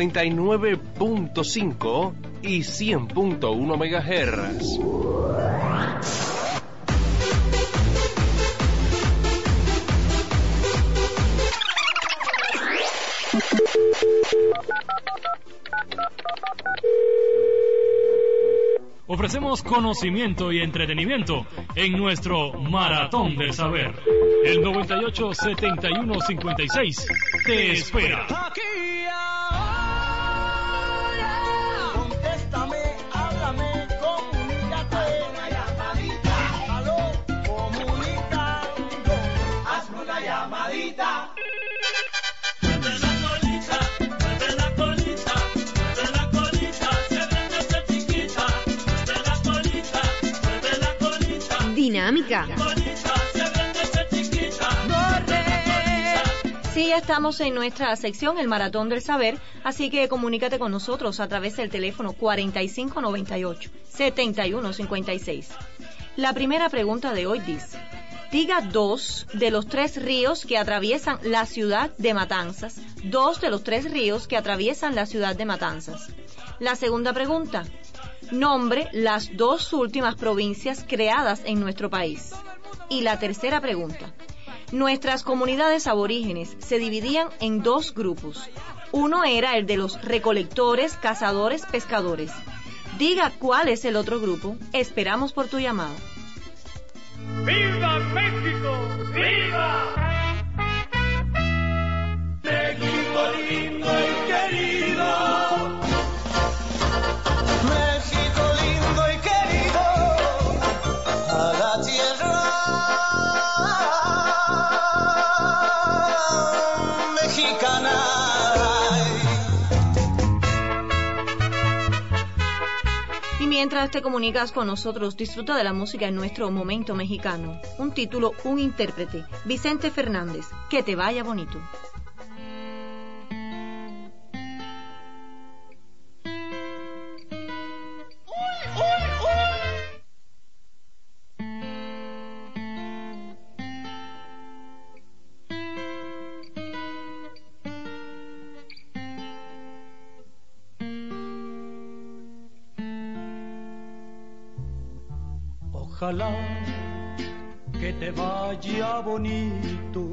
99.5 y 100.1 MHz. Ofrecemos conocimiento y entretenimiento en nuestro Maratón del Saber. El 98-71-56 te espera. Dinámica. Sí, ya estamos en nuestra sección, el Maratón del Saber, así que comunícate con nosotros a través del teléfono 4598-7156. La primera pregunta de hoy dice: diga 2 de los 3 ríos que atraviesan la ciudad de Matanzas. 2 de los 3 ríos que atraviesan la ciudad de Matanzas. La segunda pregunta: nombre las 2 últimas provincias creadas en nuestro país. Y la tercera pregunta: nuestras comunidades aborígenes se dividían en 2 grupos. Uno era el de los recolectores, cazadores, pescadores. Diga cuál es el otro grupo. Esperamos por tu llamada. ¡Viva México! ¡Viva! México lindo y querido. México lindo y querido. A la tierra mexicana. Y mientras te comunicas con nosotros, disfruta de la música en nuestro momento mexicano. Un título, un intérprete, Vicente Fernández. Que te vaya bonito. Ojalá que te vaya bonito,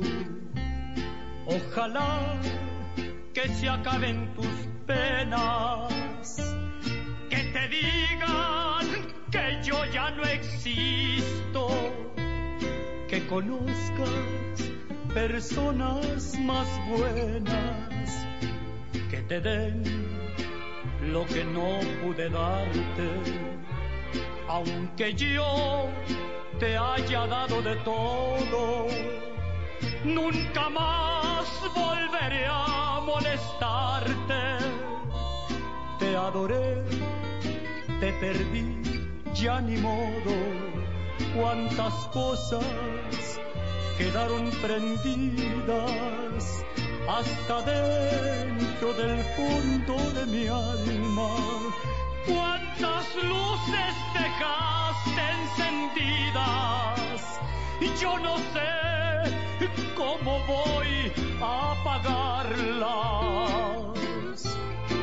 ojalá que se acaben tus penas, que te digan que yo ya no existo, que conozcas personas más buenas, que te den lo que no pude darte. Aunque yo te haya dado de todo, nunca más volveré a molestarte. Te adoré, te perdí, ya ni modo. Cuántas cosas quedaron prendidas hasta dentro del fondo de mi alma. Cuántas luces dejaste encendidas, y yo no sé cómo voy a apagarlas.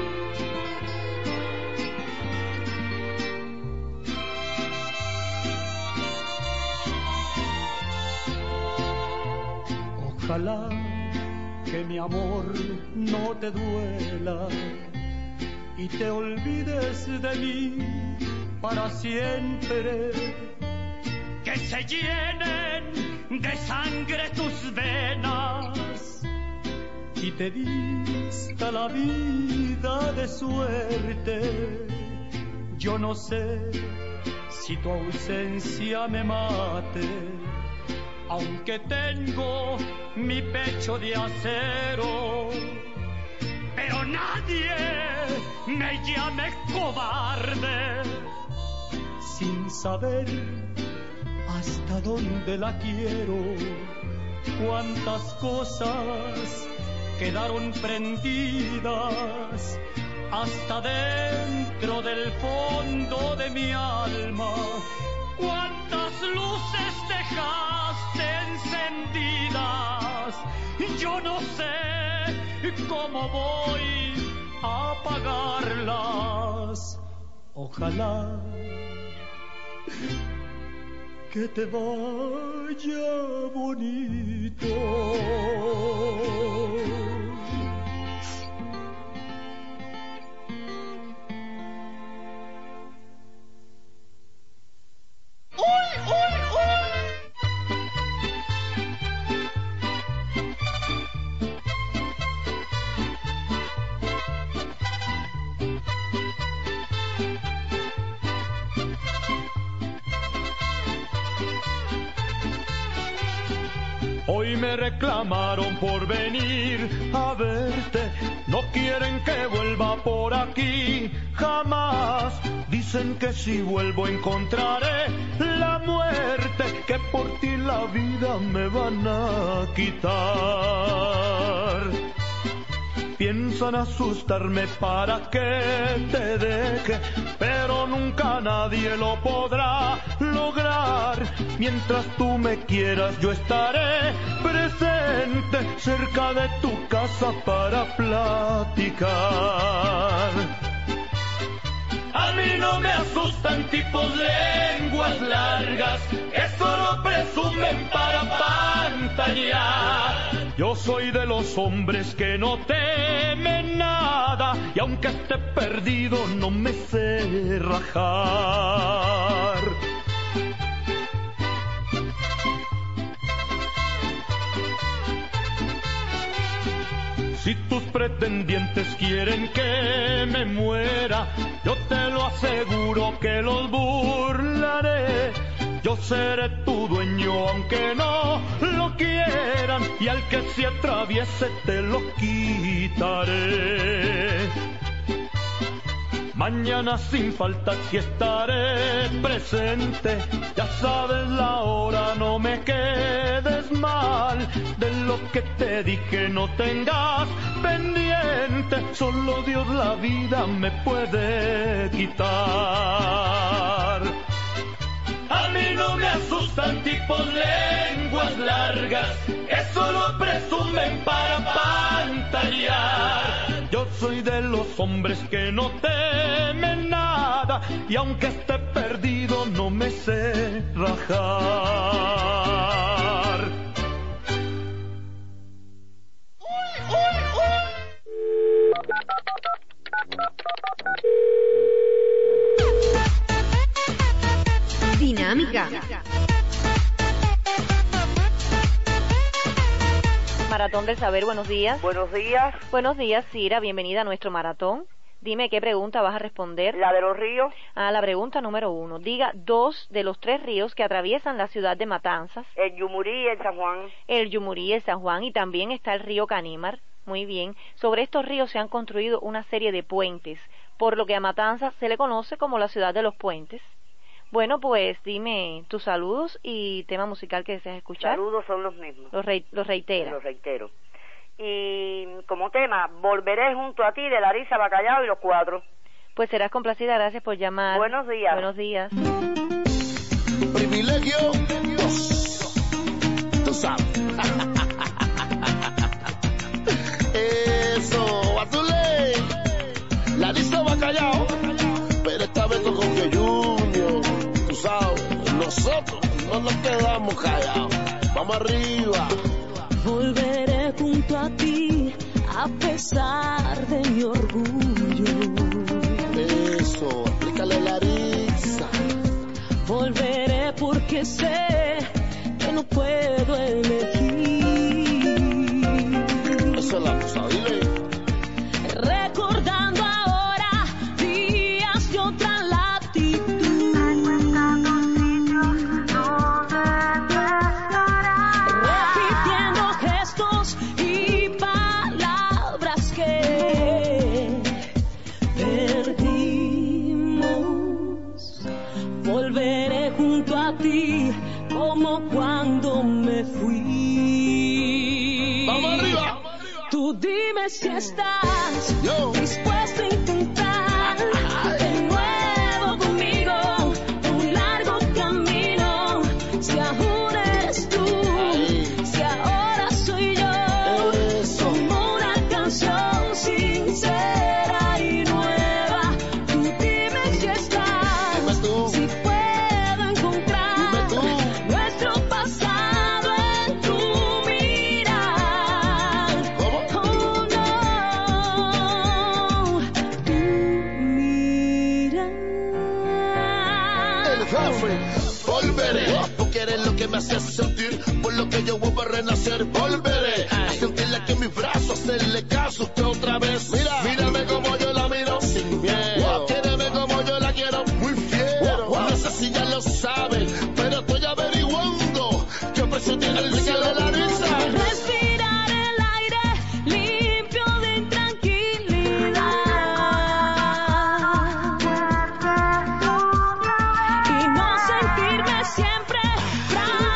Ojalá que mi amor no te duela y te olvides de mí para siempre. Que se llenen de sangre tus venas y te vista la vida de suerte. Yo no sé si tu ausencia me mate, aunque tengo mi pecho de acero. Pero nadie me llame cobarde, sin saber hasta dónde la quiero. Cuántas cosas quedaron prendidas hasta dentro del fondo de mi alma. Cuántas luces dejaste encendidas, yo no sé cómo voy a apagarlas. Ojalá que te vaya bonito. Hoy me reclamaron por venir a verte, no quieren que vuelva por aquí jamás. Dicen que si vuelvo encontraré la muerte, que por ti la vida me van a quitar. Piensan asustarme para que te deje, pero nunca nadie lo podrá lograr. Mientras tú me quieras, yo estaré presente cerca de tu casa para platicar. A mí no me asustan tipos lenguas largas que solo presumen para pantallar. Yo soy de los hombres que no temen nada y aunque esté perdido no me sé rajar. Si tus pretendientes quieren que me muera, yo te lo aseguro que los burlaré. Yo seré tu dueño aunque no lo quieran, y al que se atraviese te lo quitaré. Mañana sin falta aquí estaré presente, ya sabes la hora, no me quedes mal. De lo que te dije no tengas pendiente, solo Dios la vida me puede quitar. A mí no me asustan tipos lenguas largas que solo presumen para pantallar. Yo soy de los hombres que no temen nada y aunque esté perdido no me sé rajar. Dinámica. Maratón del Saber, buenos días. Buenos días. Buenos días, Cira, bienvenida a nuestro maratón. Dime qué pregunta vas a responder. La de los ríos. La pregunta número 1. Diga 2 de los 3 ríos que atraviesan la ciudad de Matanzas. El Yumurí y el San Juan. El Yumurí y el San Juan, y también está el río Canímar. Muy bien. Sobre estos ríos se han construido una serie de puentes, por lo que a Matanzas se le conoce como la ciudad de los puentes. Bueno, pues dime tus saludos y tema musical que deseas escuchar. Saludos son los mismos. Los reitera. Los reitero. Y como tema, Volveré junto a ti, de Larisa Bacallao y los Cuatro. Pues serás complacida, gracias por llamar. Buenos días. Buenos días. Privilegio, tú sabes. Eso, Azulé, Larisa Bacallao, pero esta vez con que Junior, tú sabes, nosotros no nos quedamos callados, vamos arriba. Volveré junto a ti a pesar de mi orgullo. Eso, aplícale Larisa. Volveré porque sé que no puedo elegir. Esa es la cosa, dile. Recordando ahora días de otra latitud, repitiendo gestos y palabras que perdimos. Volveré junto a ti como cuando me fui. ¡Vamos arriba! Tú dime si estás dispuesto a intentar de nuevo conmigo un largo camino. Si aún eres tú, si ahora soy yo, como una canción sincera y nueva. Tú dime si estás, si puedo encontrar nuestro pasado en tu mirar. Oh no, tu mirar. El jefe, volveré, porque eres lo que me hace sentir, por lo que yo vuelvo a renacer. Volveré a sentirla que en mis brazos, hacerle caso usted otra vez. Mírame como yo la miro, sin miedo. Quiéreme como yo la quiero, muy fiero. No sé si ya lo saben, pero estoy averiguando qué precio tiene el cielo de la risa. Respirar el aire limpio de intranquilidad y no sentirme siempre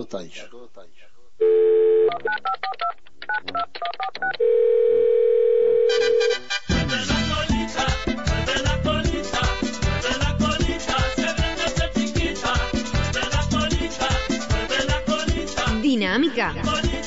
está hecho. Dinámica.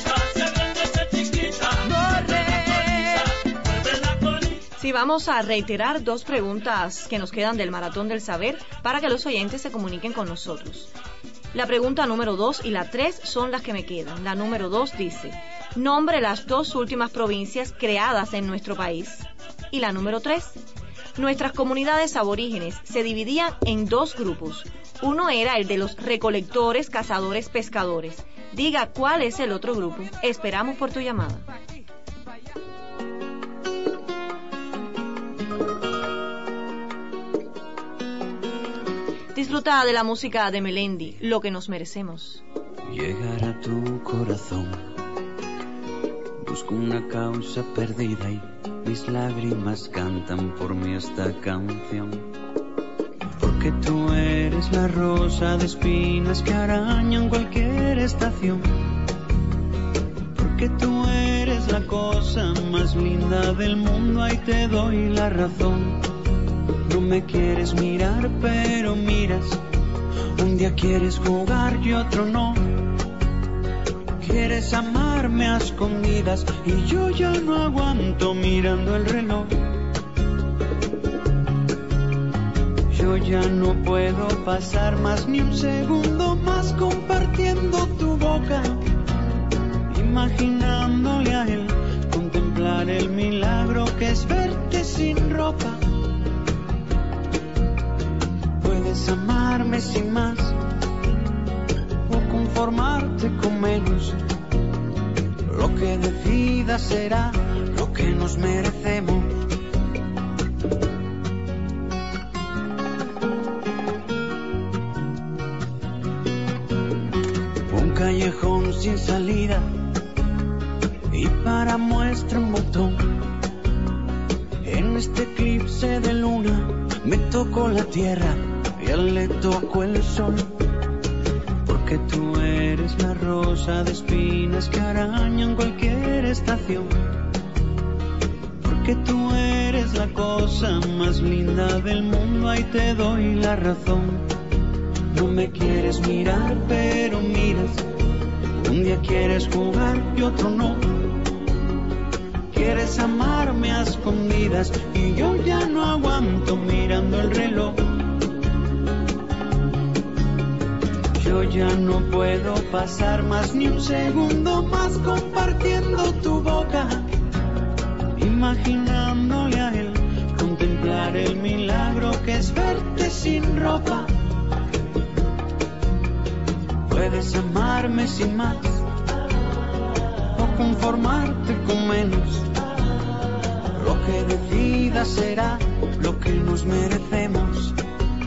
Sí, vamos a reiterar 2 preguntas que nos quedan del Maratón del Saber para que los oyentes se comuniquen con nosotros. La pregunta número 2 y la 3 son las que me quedan. La número 2 dice, nombre las 2 últimas provincias creadas en nuestro país. Y la número 3, nuestras comunidades aborígenes se dividían en 2 grupos. Uno era el de los recolectores, cazadores, pescadores. Diga cuál es el otro grupo. Esperamos por tu llamada. Disfruta de la música de Melendi, Lo que nos merecemos. Llegar a tu corazón, busco una causa perdida y mis lágrimas cantan por mí esta canción. Porque tú eres la rosa de espinas que arañan cualquier estación. Porque tú eres la cosa más linda del mundo, ahí te doy la razón. No me quieres mirar, pero miras. Un día quieres jugar y otro no. Quieres amarme a escondidas y yo ya no aguanto mirando el reloj. Yo ya no puedo pasar más ni un segundo más compartiendo tu boca, imaginándole a él contemplar el milagro que es verte sin ropa. Puedes amarme sin más o conformarte con menos. Lo que decidas será lo que nos merecemos. Un callejón sin salida y para muestra un botón. En este eclipse de luna me tocó la tierra y a él le tocó el sol. Porque tú eres la rosa de espinas que arañan cualquier estación. Porque tú eres la cosa más linda del mundo, ahí te doy la razón. No me quieres mirar, pero miras. Un día quieres jugar y otro no. Quieres amarme a escondidas y yo ya no aguanto mirando el reloj. Yo ya no puedo pasar más ni un segundo más compartiendo tu boca, imaginándole a él contemplar el milagro que es verte sin ropa. Puedes amarme sin más o conformarte con menos. Lo que decidas será lo que nos merecemos.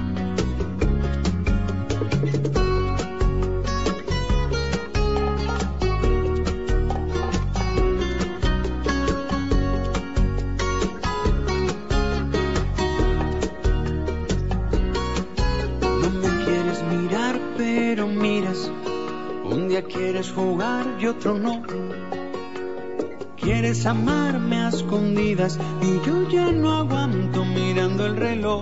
Quieres jugar y otro no. Quieres amarme a escondidas y yo ya no aguanto mirando el reloj.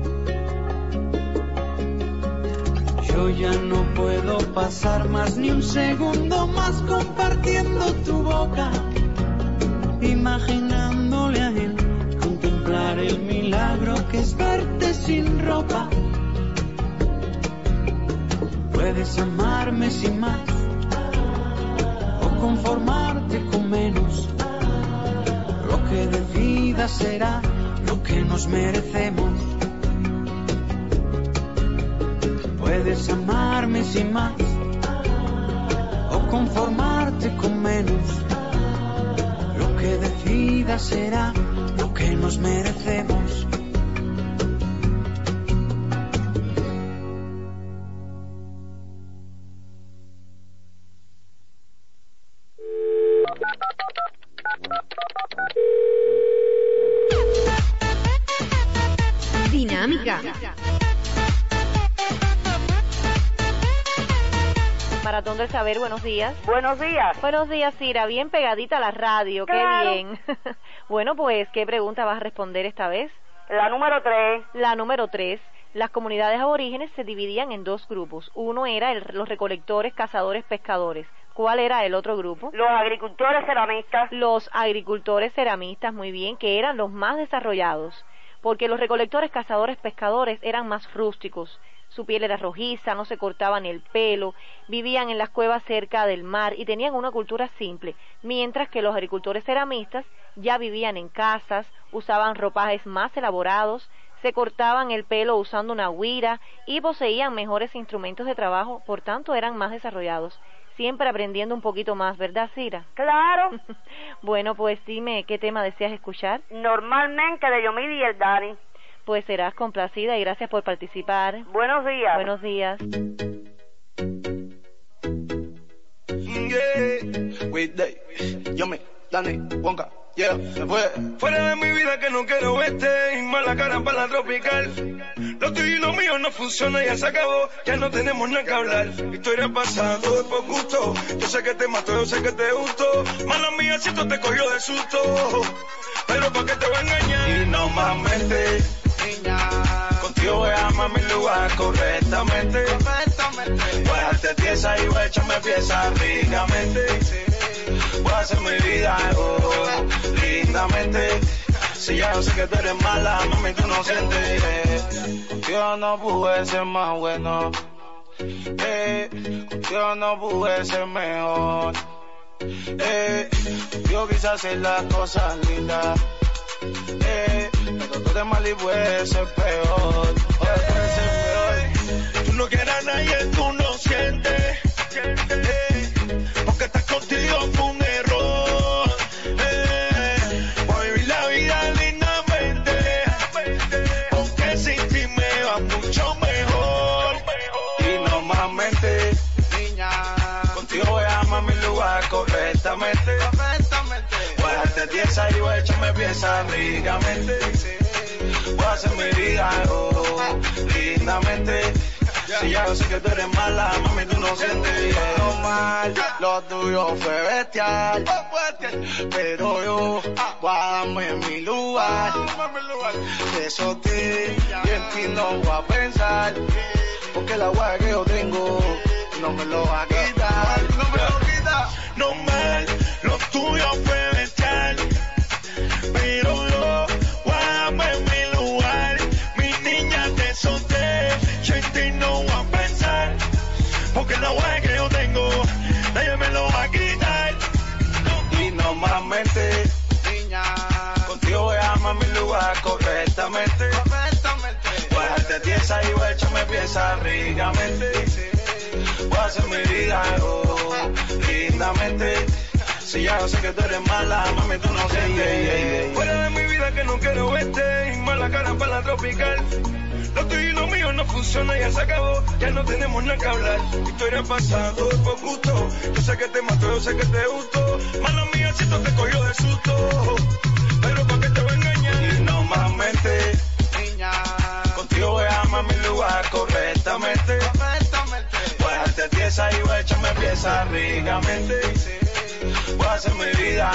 Yo ya no puedo pasar más ni un segundo más compartiendo tu boca, imaginándole a él contemplar el milagro que es verte sin ropa. Puedes amarme sin más o conformarte con menos. Lo que decidas será lo que nos merecemos. Puedes amarme sin más o conformarte con menos. Lo que decidas será lo que nos merecemos. Maratón del Saber, buenos días. Buenos días. Buenos días, Cira, bien pegadita a la radio, claro. Qué bien. Bueno, pues, ¿qué pregunta vas a responder esta vez? La número 3. La número 3. Las comunidades aborígenes se dividían en dos grupos. Uno era los recolectores, cazadores, pescadores. ¿Cuál era el otro grupo? Los agricultores ceramistas. Los agricultores ceramistas, muy bien, que eran los más desarrollados, porque los recolectores, cazadores, pescadores eran más rústicos. Su piel era rojiza, no se cortaban el pelo, vivían en las cuevas cerca del mar y tenían una cultura simple, mientras que los agricultores ceramistas ya vivían en casas, usaban ropajes más elaborados, se cortaban el pelo usando una güira y poseían mejores instrumentos de trabajo, por tanto eran más desarrollados. Siempre aprendiendo un poquito más, ¿verdad, Cira? Claro. Bueno, pues dime, ¿qué tema deseas escuchar? Normalmente de Yomidi y el Dani. Pues serás complacida y gracias por participar. Buenos días. Buenos días. Yeah. Fuera de mi vida que no quiero verte, y mala cara para la tropical. Lo tuyo y lo mío no funciona, ya se acabó, ya no tenemos nada que hablar. Historia pasada, todo es por gusto. Yo sé que te mato, yo sé que te gustó. Mala mía, si esto te cogió de susto. Pero ¿para qué te voy a engañar? Y no más mente, niña. Contigo voy a amar mi lugar correctamente. Voy a darte pieza y voy a echarme pieza ricamente. Voy a hacer mi vida lindamente. Si ya yo sé que tú eres mala, mami, tú no sientes. Contigo no pude ser más bueno. Contigo no pude ser mejor. Yo quise hacer las cosas lindas. Pero tú eres mal y puedes ser peor. Tú no quieres a nadie, tú no sientes. Porque estás contigo fue un error. Voy a vivir la vida lindamente. Porque sin ti me va mucho mejor. Y no más mente, niña. Contigo voy a amar mi lugar correctamente. Voy a darte pieza y voy a echarme pieza ricamente. Voy a hacer mi vida lindamente. Si ya yo sé que tú eres mala, mami, tú no sientes. Lo mal, lo tuyo fue bestial. Pero yo voy a darme en mi lugar. Eso te y en ti no voy a pensar. Porque la guay que yo tengo no me lo va a quitar. No me lo quita. No mal, lo tuyo fue bestial. Pero yo voy a darme en mi lugar. Mi niña te solté. Yo en ti no voy a pensar, porque la guay que yo tengo, nadie me lo va a quitar. Y no más mente, niña. Contigo voy a amar mi lugar correctamente. Voy a darte pieza y voy a echarme pieza ricamente. Voy a hacer mi vida lindamente. Si ya yo sé que tú eres mala, mami, tú no sientes. Fuera de mi vida que no quiero verte, y mala cara para la tropical. Lo tuyo y lo mío no funciona, ya se acabó, ya no tenemos nada que hablar. Historia pasada, todo es por gusto. Yo sé que te mato, yo sé que te gustó. Mala mía, si esto te cogió de susto. Pero ¿para qué te voy a engañar? Y no más mente, niña. Contigo voy a amar mi lugar correctamente. Voy a darte pieza y voy a echarme pieza ricamente. Voy a hacer mi vida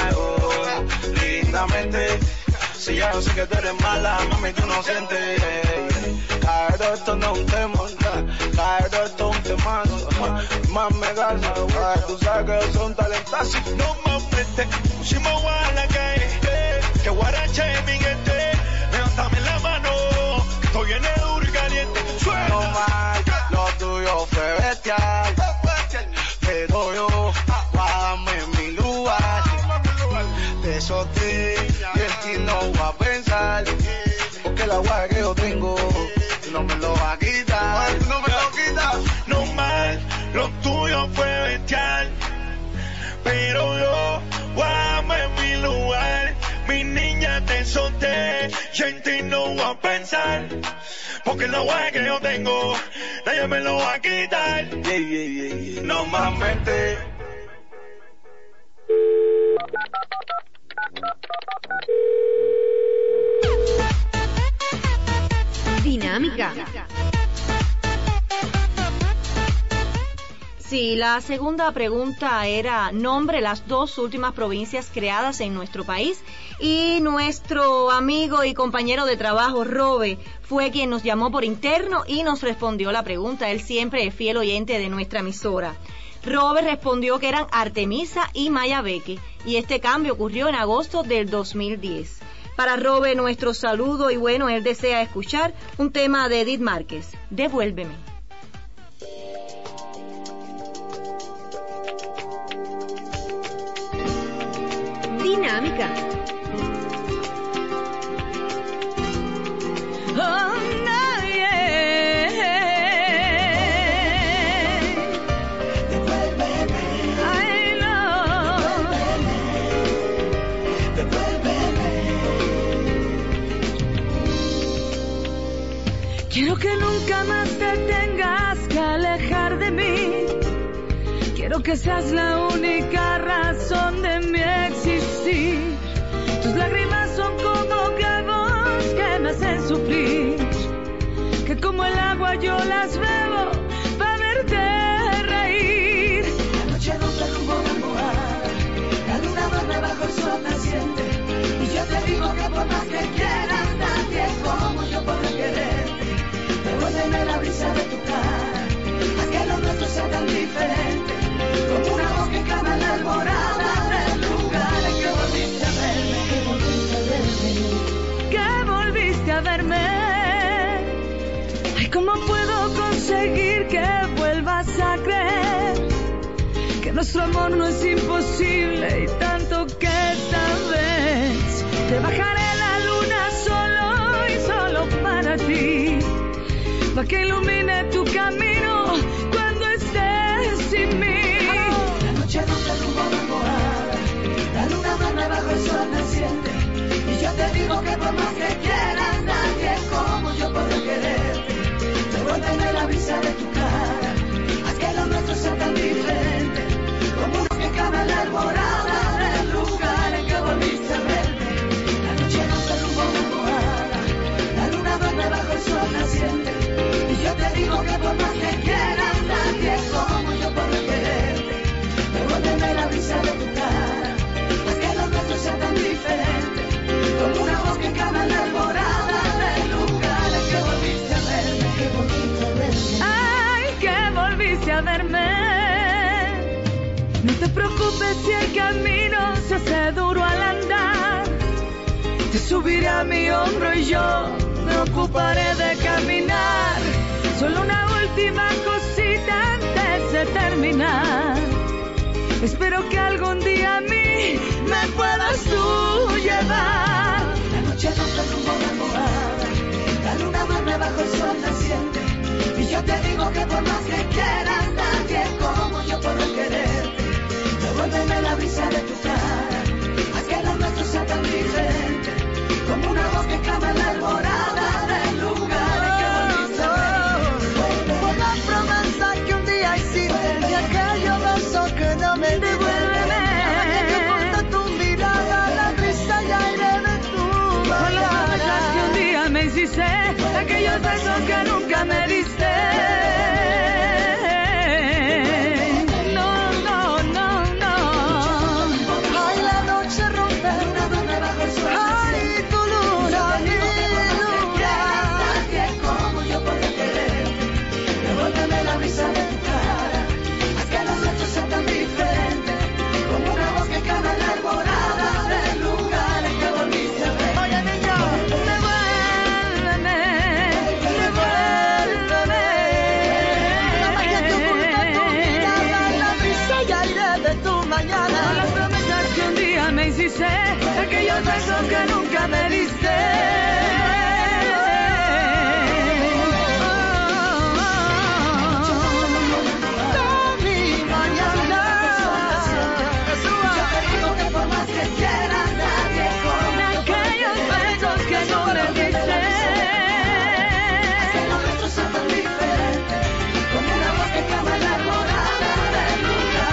lindamente. Si ya yo sé que tú eres mala, mami, tú no sientes. Caer esto no es un tema, caer esto es un tema. Más me gana, tú sabes que yo soy un talentazo. No mames, te pusimos a la calle. Que guarache mi gente. Levántame la mano, que estoy en el duro y caliente. No más, lo tuyo fue bestial. Pero yo voy a darme mi lugar. Te solté y en ti no voy a pensar. Porque la guay que yo tengo no me lo va a quitar. No me lo quita. No mal, lo tuyo fue bestial. Pero yo voy a darme mi lugar. Mi niña te solté y en ti no voy a pensar. Porque la guay que yo tengo nadie me lo va a quitar. No más mente. Dinámica. Sí, Y la segunda pregunta era, nombre las 2 últimas provincias creadas en nuestro país. Y nuestro amigo y compañero de trabajo, Robe, fue quien nos llamó por interno y nos respondió la pregunta. Él siempre es fiel oyente de nuestra emisora. Robert respondió que eran Artemisa y Mayabeque, y este cambio ocurrió en agosto del 2010. Para Robert, nuestro saludo, y bueno, él desea escuchar un tema de Edith Márquez, Devuélveme. Dinámica. Oh, no, yeah. Devuélveme. I know. Devuélveme. Quiero que nunca más te tengas que alejar de mí. Quiero que seas la única razón de mi existir. Tus lágrimas son como clavos que me hacen sufrir, que como el agua yo las bebo para verte reír. La noche rompe el rumbo de almohada, la luna duerme bajo el sol naciente, y yo te digo que por más que quieras, nadie como yo podré quererte. Devuélveme la brisa de tu cara, haz que lo nuestro sea tan diferente, como una voz que clama en la alborada del lugar en que volviste a verme, que volviste a verme, que volviste a verme. Ay, ¿cómo puedo conseguir que vuelvas a creer que nuestro amor no es imposible, y tanto que esta vez te bajaré la luna solo y solo para ti, para que ilumine tu camino cuando estés sin mí. La noche rompe el rumbo de almohada, la luna duerme bajo el sol naciente, y yo te digo que por más que quieras, nadie como yo podré quererte. Devuélveme la brisa de tu cara, haz que lo nuestro sea tan diferente, como uno que clama en la alborada del lugar en que volviste a verme. La noche rompe el rumbo de almohada, la luna duerme bajo el sol naciente, y yo te digo que por más que quieras, nadie como yo podré quererte. Devuélveme la brisa de tu cara, haz que lo nuestro sea tan diferente, como una voz que clama en la alborada del lugar en que volviste a verme, que volviste a verme. Ay, que volviste a verme. No te preocupes si el camino se hace duro al andar, te subiré a mi hombro y yo me ocuparé de caminar. Solo una última cosita antes de terminar. Espero que algún día a mí me puedas tú llevar. La noche rompe el rumbo de almohada, la luna duerme bajo el sol naciente, y yo te digo que por más que quieras, nadie como yo podré quererte. Devuélveme la brisa de tu cara, haz que lo nuestro sea tan diferente, como una voz que clama en la alborada del lugar en que volviste a verme. Por la promesa que un día hiciste, de aquello beso que no me devuélveme. Que por tu mirada, la brisa y aire de tu mañana. Por las promesas que un día me hiciste, aquellos besos que nunca me diste. Aquellos besos que nunca me diste. Mi mañana. Yo te digo que por más que quieras, nadie como aquellos besos que no me diste. Que los nuestros son tan diferentes, como una voz que clama en la alborada del lugar.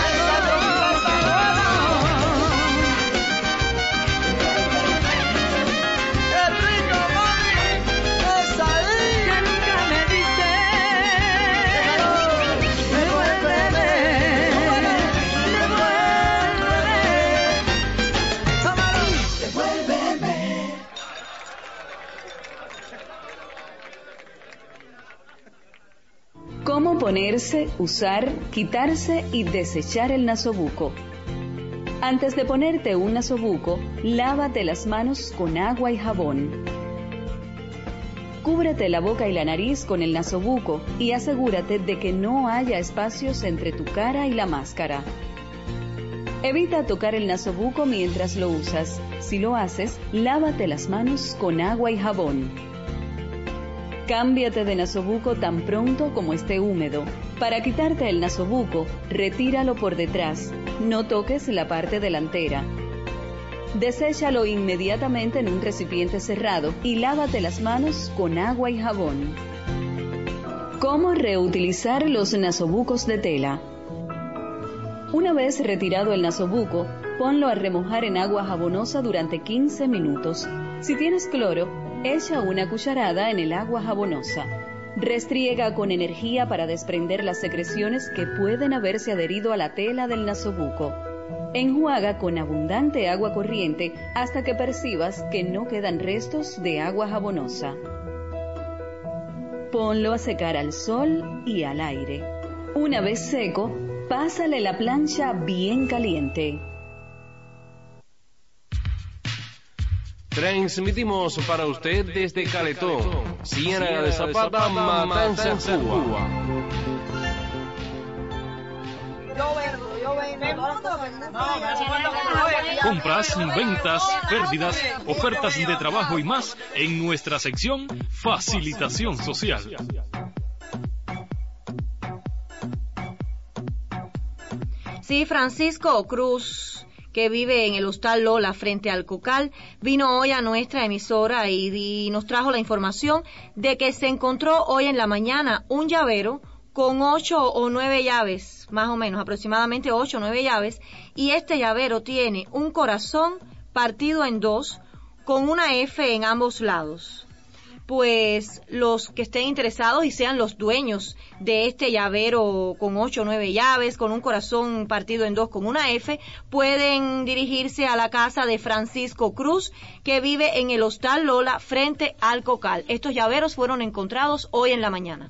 Ponerse, usar, quitarse y desechar el nasobuco. Antes de ponerte un nasobuco, lávate las manos con agua y jabón. Cúbrete la boca y la nariz con el nasobuco y asegúrate de que no haya espacios entre tu cara y la máscara. Evita tocar el nasobuco mientras lo usas. Si lo haces, lávate las manos con agua y jabón. Cámbiate de nasobuco tan pronto como esté húmedo. Para quitarte el nasobuco, retíralo por detrás. No toques la parte delantera. Deséchalo inmediatamente en un recipiente cerrado y lávate las manos con agua y jabón. ¿Cómo reutilizar los nasobucos de tela? Una vez retirado el nasobuco, ponlo a remojar en agua jabonosa durante 15 minutos. Si tienes cloro, echa una cucharada en el agua jabonosa. Restriega con energía para desprender las secreciones que pueden haberse adherido a la tela del nasobuco. Enjuaga con abundante agua corriente hasta que percibas que no quedan restos de agua jabonosa. Ponlo a secar al sol y al aire. Una vez seco, pásale la plancha bien caliente. Transmitimos para usted desde Caletón, Ciénaga de Zapata, Matanzas, Cuba. Compras, ventas, pérdidas, ofertas de trabajo y más en nuestra sección Facilitación Social. Sí, Francisco Cruz, que vive en el Hostal Lola frente al Cocal, vino hoy a nuestra emisora y nos trajo la información de que se encontró hoy en la mañana un llavero con 8 o 9 llaves, más o menos, aproximadamente 8 o 9 llaves, y este llavero tiene un corazón partido en dos con una F en ambos lados. Pues los que estén interesados y sean los dueños de este llavero con 8 o 9 llaves, con un corazón partido en dos con una F, pueden dirigirse a la casa de Francisco Cruz, que vive en el Hostal Lola frente al Cocal. Estos llaveros fueron encontrados hoy en la mañana.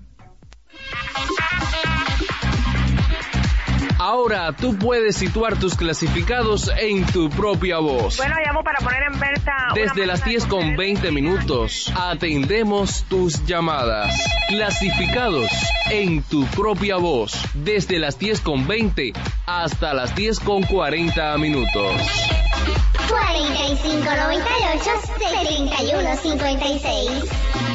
Ahora tú puedes situar tus clasificados en tu propia voz. Bueno, llamo para poner en venta. Desde las 10:20 atendemos tus llamadas. Clasificados en tu propia voz. Desde las 10:20 hasta las 10:40. 4598-7156.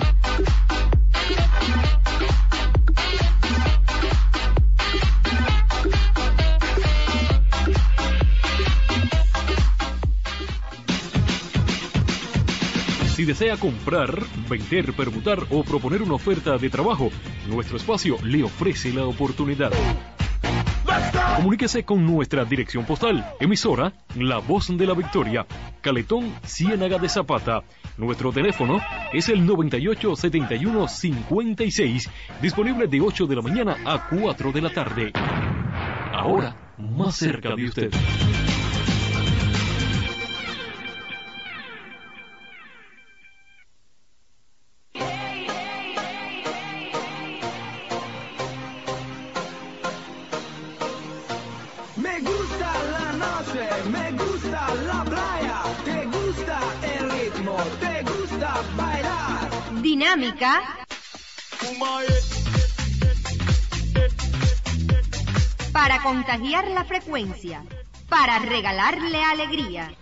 Si desea comprar, vender, permutar o proponer una oferta de trabajo, nuestro espacio le ofrece la oportunidad. Comuníquese con nuestra dirección postal, emisora La Voz de la Victoria, Caletón, Ciénaga de Zapata. Nuestro teléfono es el 987156, disponible de 8 de la mañana a 4 de la tarde. Ahora, más cerca de usted. Dinámica para contagiar la frecuencia, para regalarle alegría.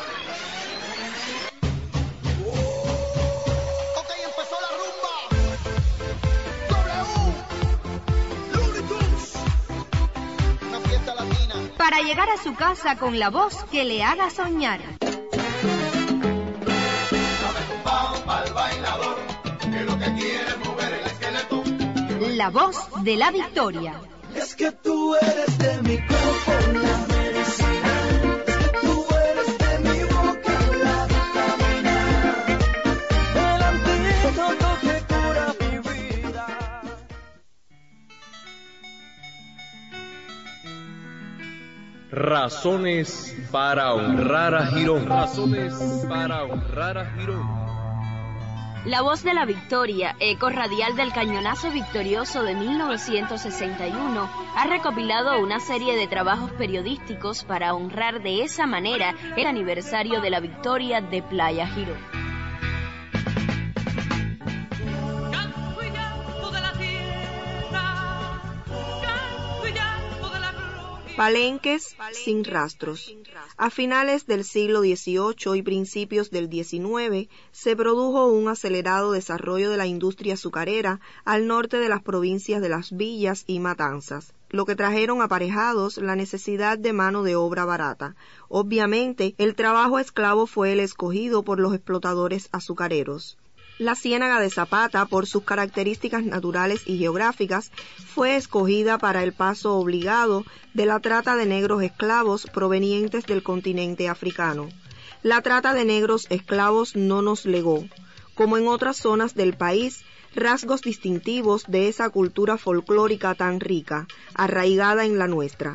Para llegar a su casa con la voz que le haga soñar. La Voz de la Victoria. Es que tú eres de mi cuerpo, la medicina. Es que tú eres de mi boca, la vitamina. El antídoto que cura mi vida. Razones para honrar a Girón. Razones para honrar a Girón. La Voz de la Victoria, eco radial del cañonazo victorioso de 1961, ha recopilado una serie de trabajos periodísticos para honrar de esa manera el aniversario de la victoria de Playa Girón. Palenques sin rastros. A finales del siglo XVIII y principios del XIX se produjo un acelerado desarrollo de la industria azucarera al norte de las provincias de Las Villas y Matanzas, lo que trajeron aparejados la necesidad de mano de obra barata. Obviamente, el trabajo esclavo fue el escogido por los explotadores azucareros. La Ciénaga de Zapata, por sus características naturales y geográficas, fue escogida para el paso obligado de la trata de negros esclavos provenientes del continente africano. La trata de negros esclavos no nos legó, como en otras zonas del país, rasgos distintivos de esa cultura folclórica tan rica, arraigada en la nuestra.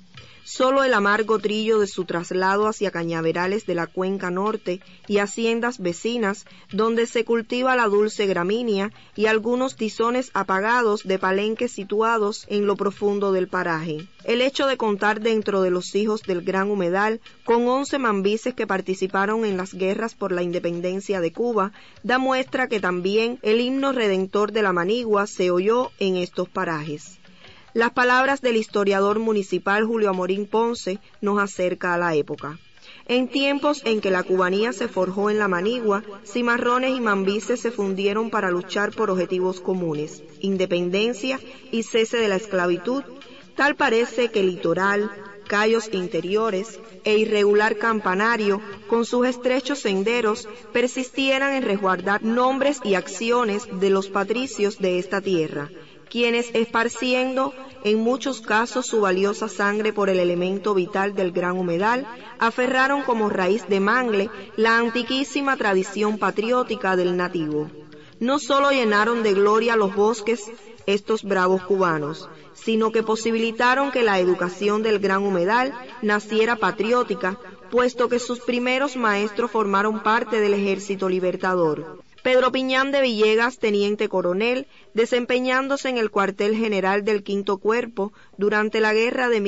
Solo el amargo trillo de su traslado hacia cañaverales de la cuenca norte y haciendas vecinas, donde se cultiva la dulce gramínea, y algunos tizones apagados de palenques situados en lo profundo del paraje. El hecho de contar dentro de los hijos del Gran Humedal con 11 mambises que participaron en las guerras por la independencia de Cuba da muestra que también el himno redentor de la manigua se oyó en estos parajes. Las palabras del historiador municipal Julio Amorín Ponce nos acerca a la época. En tiempos en que la cubanía se forjó en la manigua, cimarrones y mambises se fundieron para luchar por objetivos comunes, independencia y cese de la esclavitud. Tal parece que el litoral, cayos interiores e irregular campanario, con sus estrechos senderos, persistieran en resguardar nombres y acciones de los patricios de esta tierra, quienes, esparciendo en muchos casos su valiosa sangre por el elemento vital del Gran Humedal, aferraron como raíz de mangle la antiquísima tradición patriótica del nativo. No solo llenaron de gloria los bosques estos bravos cubanos, sino que posibilitaron que la educación del Gran Humedal naciera patriótica, puesto que sus primeros maestros formaron parte del Ejército Libertador. Pedro Piñán de Villegas, teniente coronel, desempeñándose en el cuartel general del Quinto Cuerpo durante la guerra de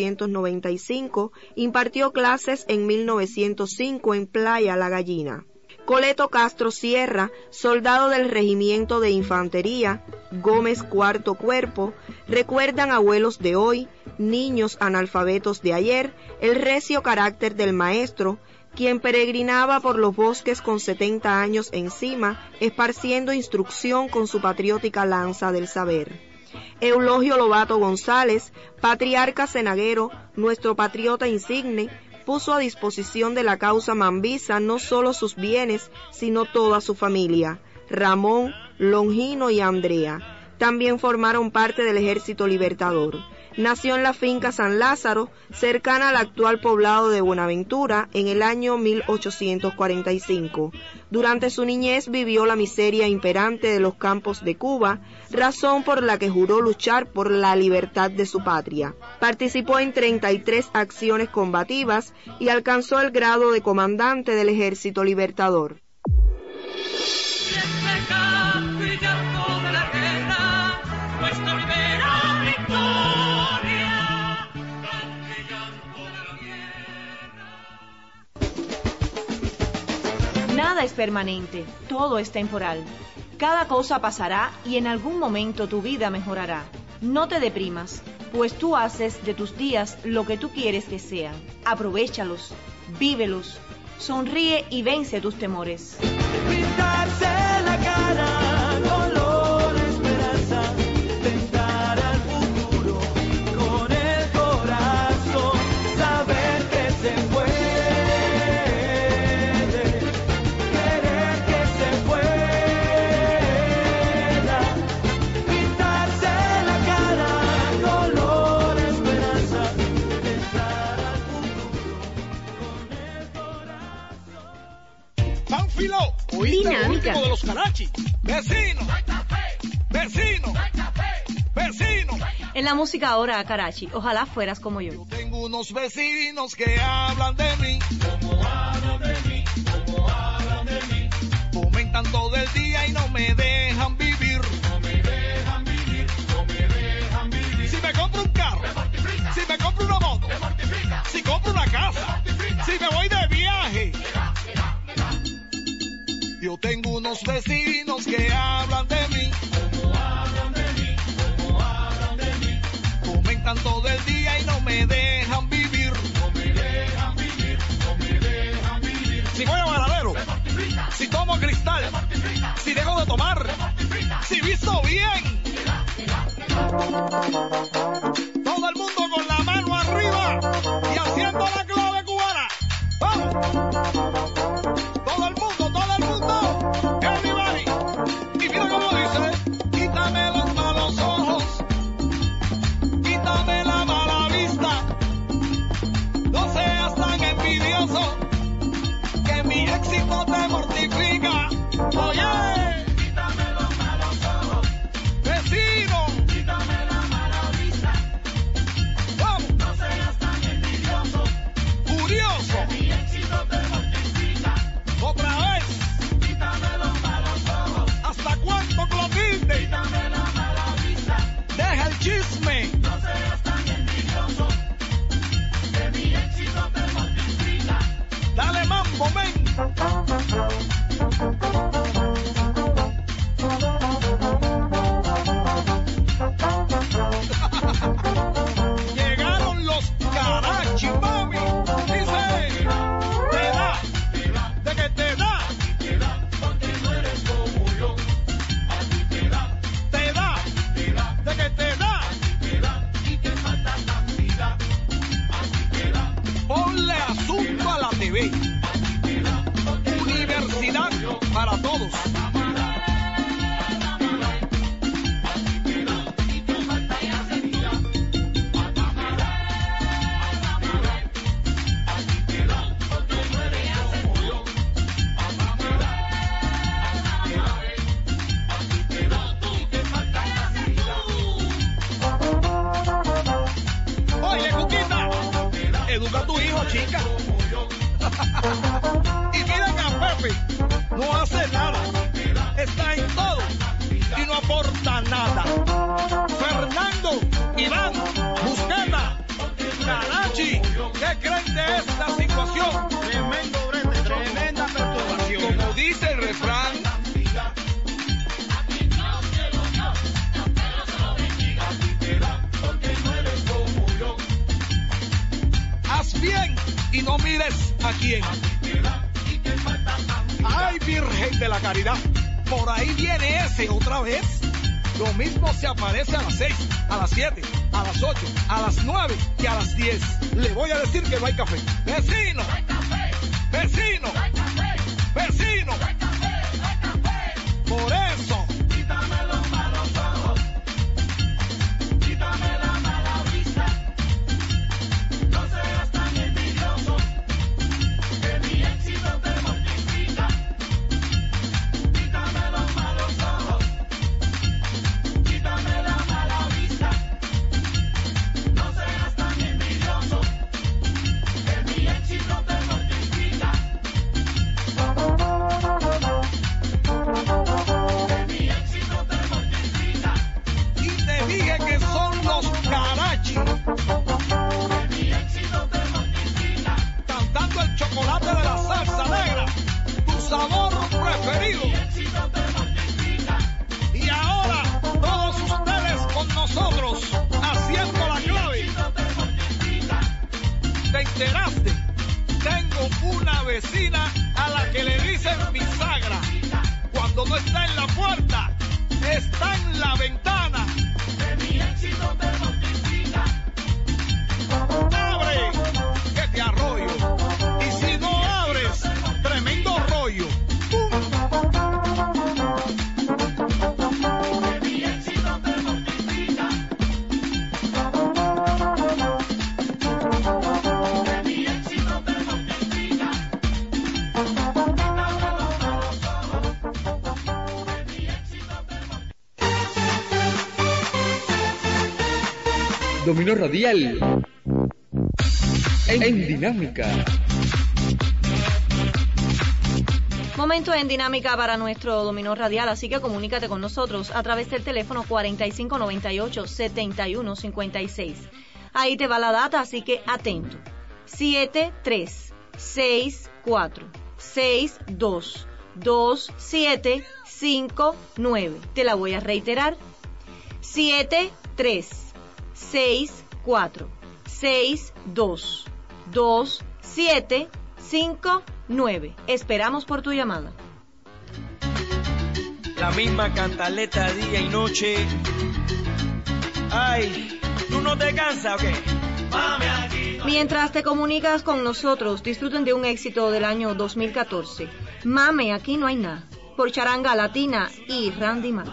1895, impartió clases en 1905 en Playa La Gallina. Coleto Castro Sierra, soldado del Regimiento de Infantería, Gómez Cuarto Cuerpo, recuerdan abuelos de hoy, niños analfabetos de ayer, el recio carácter del maestro, quien peregrinaba por los bosques con 70 años encima, esparciendo instrucción con su patriótica lanza del saber. Eulogio Lobato González, patriarca cenaguero, nuestro patriota insigne, puso a disposición de la causa mambisa no solo sus bienes, sino toda su familia. Ramón, Longino y Andrea también formaron parte del Ejército Libertador. Nació en la finca San Lázaro, cercana al actual poblado de Buenaventura, en el año 1845. Durante su niñez vivió la miseria imperante de los campos de Cuba, razón por la que juró luchar por la libertad de su patria. Participó en 33 acciones combativas y alcanzó el grado de comandante del Ejército Libertador. Nada es permanente, todo es temporal. Cada cosa pasará y en algún momento tu vida mejorará. No te deprimas, pues tú haces de tus días lo que tú quieres que sean. Aprovéchalos, vívelos, sonríe y vence tus temores. Pintarse la cara, color esperanza, tentar al futuro con el corazón, saber que se puede. Dinámica. De los Karachi. Vecino, vecino, vecino. En la música ahora, Karachi, ojalá fueras como yo. Tengo unos vecinos que hablan de mí, como hablan de mí, como hablan de mí. Comentan todo el día Yo tengo unos vecinos que hablan de mí. ¿Cómo hablan de mí? ¿Cómo hablan de mí? Comentan todo el día y no me dejan vivir. No me dejan vivir, no me dejan vivir. Si voy a Varadero, si tomo cristal, si dejo de tomar, si visto bien. Todo el mundo con la mano arriba y haciendo la clave cubana. ¡Vamos! Todo el mundo, everybody. Y mira cómo dice: quítame los malos ojos, quítame la mala vista, no seas tan envidioso, que mi éxito te mortifica. Oye, quítame los malos ojos, vecino, quítame la mala vista. Vamos, no seas tan envidioso, curioso, que mi éxito te mortifica. Otra vez, quítame los malos ojos. ¿Hasta cuánto, Clotilde? Quítame la mala vista. Deja el chisme, no seas tan envidioso, que mi éxito te mortifica. Dale mambo, men. Llegaron los Karachi, mami. Dice, te da, de que te da, porque no eres como yo. A ti te da, de que te da, y te falta cantidad. A ti te da. Ponle asunto a la TV. Universidad para todos. Oye, Cuquita, educa a tu hijo, chica. Y miren a Pepe, no hace nada, está en todo y no aporta nada. Fernando, Iván, Busqueta, Karachi, ¿qué creen de esta situación? Tremendo brete, tremenda perturbación. Como dice el refrán, haz bien y no mires a quién. Ay, Virgen de la Caridad, por ahí viene ese otra vez. Lo mismo se aparece a las 6, a las 7, a las 8, a las 9 y a las 10. Le voy a decir que no hay café. Vecino, vecino, vecino. Por eso, quítame los malos ojos, quítame la mala vista, no seas tan envidioso, que mi éxito te mortifica. Quítame los malos ojos, quítame la mala vista, no seas tan envidioso, que mi éxito te mortifica. Que mi éxito te mortifica. Y te dije que son los Karachi. Que mi éxito te mortifica. Cantando el chocolate de la salsa negra, tu sabor preferido. Que mi éxito te mortifica. Y ahora todos ustedes con nosotros haciendo la clave. Que mi éxito te mortifica. ¿Te enteraste? Tengo una vecina a la que le dicen bisagra. Cuando no está en la puerta, está en la ventana. Que mi éxito te mortifica. Abre, que te arroyo. Y si no abres, tremendo rollo. ¡Pum! Que mi éxito te mortifica. Que mi éxito te mortifica. Dominó Radial en Dinámica. Momento en Dinámica para nuestro Dominó Radial, así que comunícate con nosotros a través del teléfono 4598-7156. Ahí te va la data, así que atento. 7364-62 732759. Te la voy a reiterar. 7364622759. Esperamos por tu llamada. La misma cantaleta día y noche. Ay, ¿tú no te cansas o qué? Mientras te comunicas con nosotros, disfruten de un éxito del año 2014. Mame, aquí no hay nada. Por Charanga Latina y Randy Marco.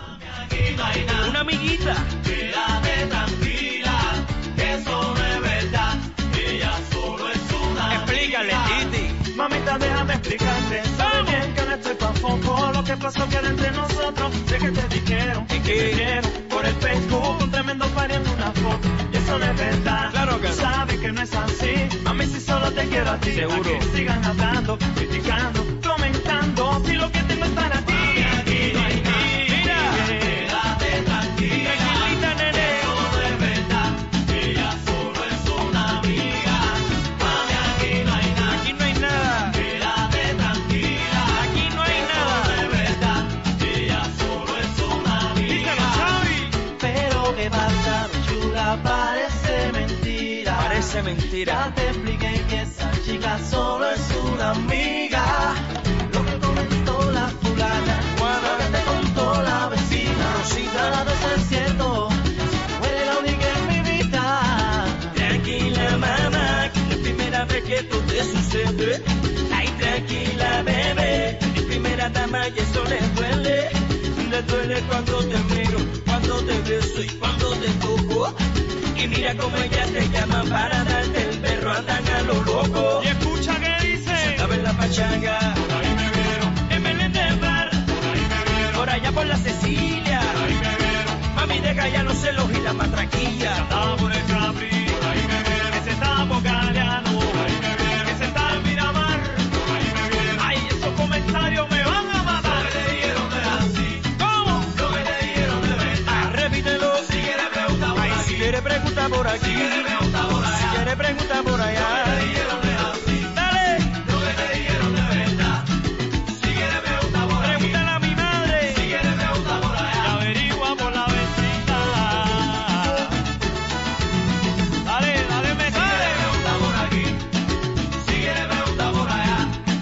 Una amiguita. Quédate tranquila, que eso no es verdad. Ella solo es una. Explícale, Titi. Mamita, déjame explicarte. Sabes bien que no estoy pa' foco. Lo que pasó que era entre nosotros. Sé que te dijeron que te quiero por el Facebook. Un tremendo pariendo una foto. Y eso no es verdad. Claro que no. Sabes que no es así. Mami, si solo te quiero a ti. Seguro. A que sigan hablando, criticando, comentando. Si lo que tengo es para ti. Mami, aquí no hay nada. Mira. Quédate tranquila. Tranquilita, nene. Eso no es verdad. Ella solo es una amiga. Mami, aquí no hay nada. Aquí no hay nada. Quédate tranquila. Aquí no hay nada. Eso no es verdad. Ella solo es una amiga. Díselo, Xavi. Pero qué pasa, chula, parece mentira. Parece mentira. Ya te expliqué que esa chica solo es una amiga. Lo que comentó la fulana, lo que te contó la vecina, Rosita, nada de ser cierto. Tú eres la única en mi vida. Tranquila, mamá, que es la primera vez que esto te sucede. Ay, tranquila, bebé, mi primera dama y eso le duele. Le duele cuando te miro, cuando te beso y cuando te toco. Y mira cómo ellas te llaman para darte el perro, andan a lo loco. Y escucha que dice, estaba en la pachanga, por ahí me vieron, en Belén del Mar, por ahí me vieron, por allá por la Cecilia. por ahí me vieron, Mami, deja ya los celos y la matraquilla. estaba por el Capri, por ahí me vieron, ese estaba por Galeano, por ahí me vieron, ese estaba en Miramar, por ahí me vieron. Ay, esos comentarios me van a matar. Lo que te dijeron no es así. ¿Cómo? Lo que te dijeron de verdad. Repítelo. Si quieres pregunta por aquí. Si quieres pregunta por aquí. Si quieres pregunta por allá. Si quieres pregunta por allá. Lo que te dijeron no es así. Dale. Lo que te dijeron de verdad. Si quieres pregunta por aquí. Pregúntale a mi madre. Si quieres pregunta por allá. Y averigua por la vecina. Dale, dale, me sale. Si quieres pregunta por aquí. Si quieres pregunta por allá.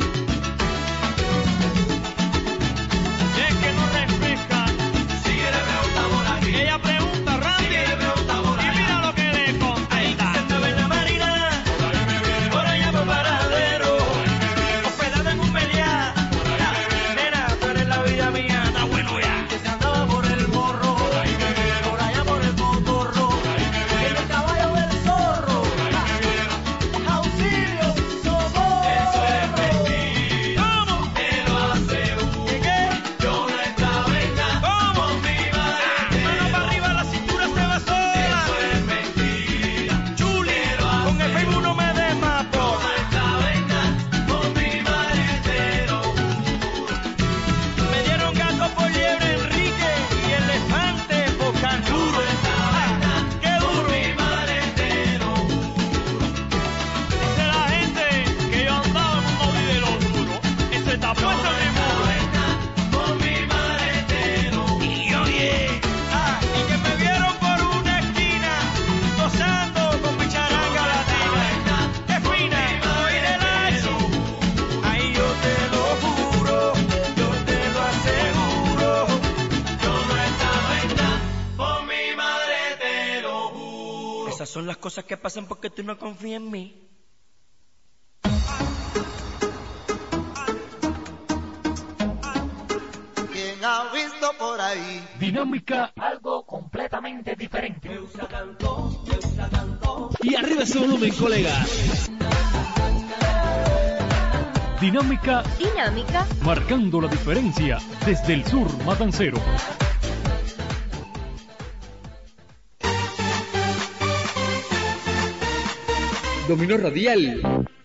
Si es que no refresca. Si quieres pregunta por aquí. Ella pregunta Si rápido. quieres pregunta por Y allá. mira lo que le contesta. Se andaba en la marina. Por allá por Paradero. Hospedada en un meliá. Nena, tú eres la vida mía. Está bueno ya. Que se andaba por el morro. Por allá por el cotorro. En el caballo del zorro. Auxilio, socorro. Eso es mentira. ¿Cómo? Te lo aseguro. ¿Qué? Yo no estaba en nada. ¿Cómo? Con mi madre. Mano para arriba, la cintura se va sola. Eso es mentira. Chuli, con el Facebook no me des más Yo por. no estaba en nada. Con mi madre te lo juro. Me dieron gato por liebre Enrique y elefante por canguro. ¡Qué duro! Mi madre te lo juro. Dice la gente que yo andaba en un móvil de los duros. Ese está puesto en el muro. Con mi madre te lo juro. Y oye, y que me vieron por una esquina gozando con mi charanga latina. ¡Qué fina! ¡Oí de lazo! Ahí yo te lo juro, yo te lo aseguro. Yo no estaba en nada. Con mi madre te lo juro. Esas son las cosas que pasan porque tú no confías en mí. ¿Quién ha visto por ahí? Dinámica, Algo completamente diferente. y arriba ese volumen, colega. Dinámica, Dinámica, marcando la diferencia desde el sur matancero. Dominó radial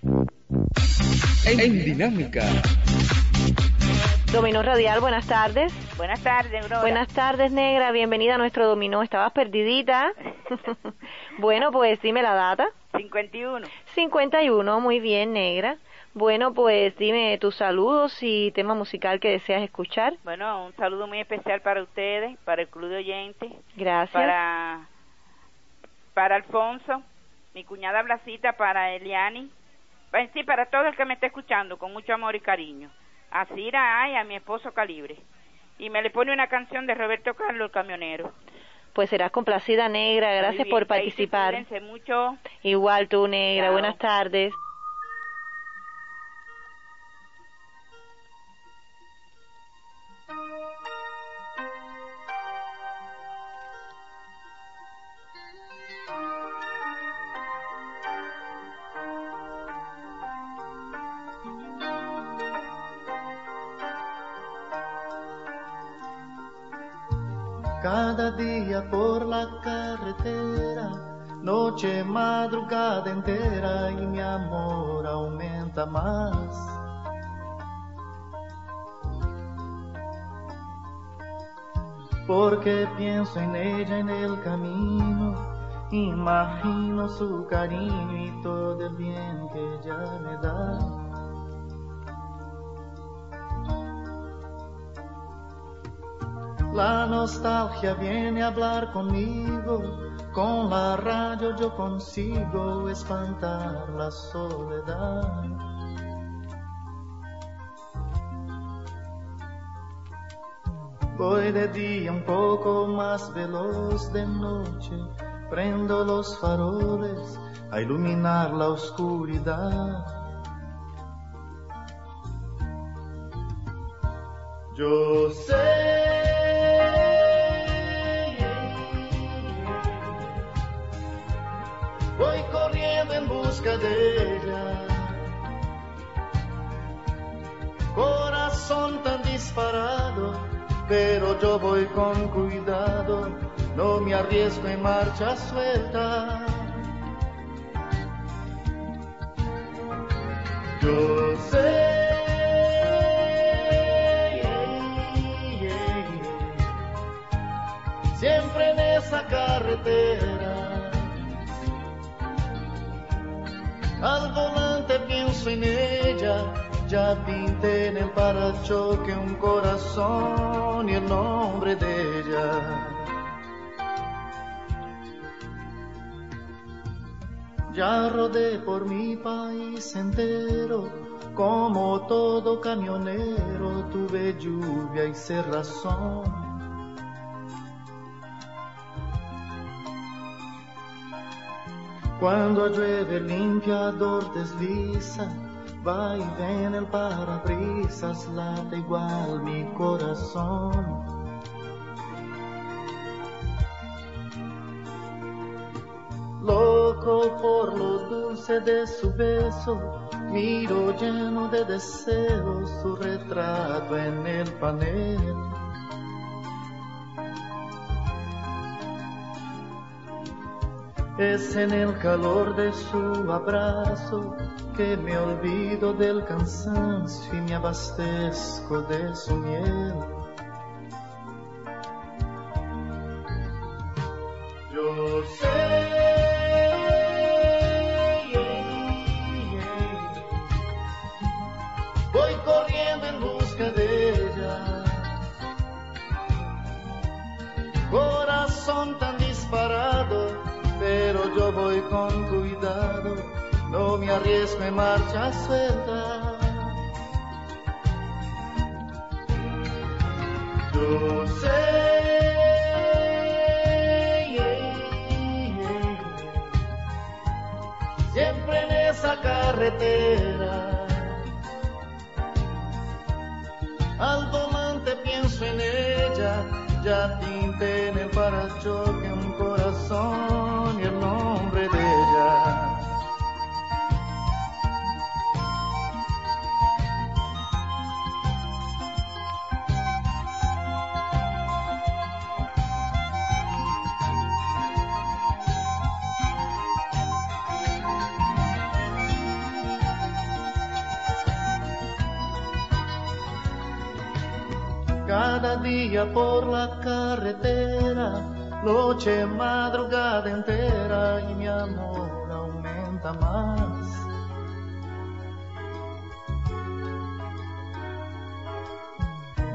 en Dinámica. Dominó Radial, buenas tardes. Buenas tardes, Aurora. Buenas tardes, negra. Bienvenida a nuestro dominó. Estabas perdidita. Bueno, pues dime la data. 51. 51, muy bien, negra. Bueno, pues dime tus saludos y tema musical que deseas escuchar. Bueno, un saludo muy especial para ustedes, para el Club de Oyentes. Gracias. Para Alfonso, mi cuñada Blasita, para Eliani, sí, para todo el que me esté escuchando, con mucho amor y cariño. A Cira y a mi esposo Calibre. Y me le pone una canción de Roberto Carlos, el camionero. Pues serás complacida, Negra. Gracias por participar. Cuídense mucho. Igual tú, Negra. Chao. Buenas tardes. Cada día por la carretera, noche, madrugada entera, y mi amor aumenta más. Porque pienso en ella en el camino, imagino su cariño y todo el bien que ella me da. La nostalgia viene a hablar conmigo, con la radio yo consigo espantar la soledad. Voy de día un poco más veloz, de noche prendo los faroles a iluminar la oscuridad. Yo sé voy corriendo en busca de ella, corazón tan disparado, pero yo voy con cuidado, no me arriesgo en marcha suelta. Yo sé siempre en esa carretera, al volante pienso en ella, ya pinté en el parachoque un corazón y el nombre de ella. Ya rodé por mi país entero, como todo camionero, tuve lluvia y cerrazón. Cuando llueve el limpiador desliza, va y ven el parabrisas, late igual mi corazón. Loco por lo dulce de su beso, miro lleno de deseos su retrato en el panel. Es en el calor de su abrazo que me olvido del cansancio y me abastezco de su miel. Yo sé, voy corriendo en busca de ella, corazón tan disparado, pero yo voy con cuidado, no me arriesgo en marcha suelta. Yo sé, siempre en esa carretera, al volante pienso en ella, ya pinté en el parachoque un corazón y el nombre de ella. Cada día por la carretera, noche, madrugada entera, y mi amor aumenta más.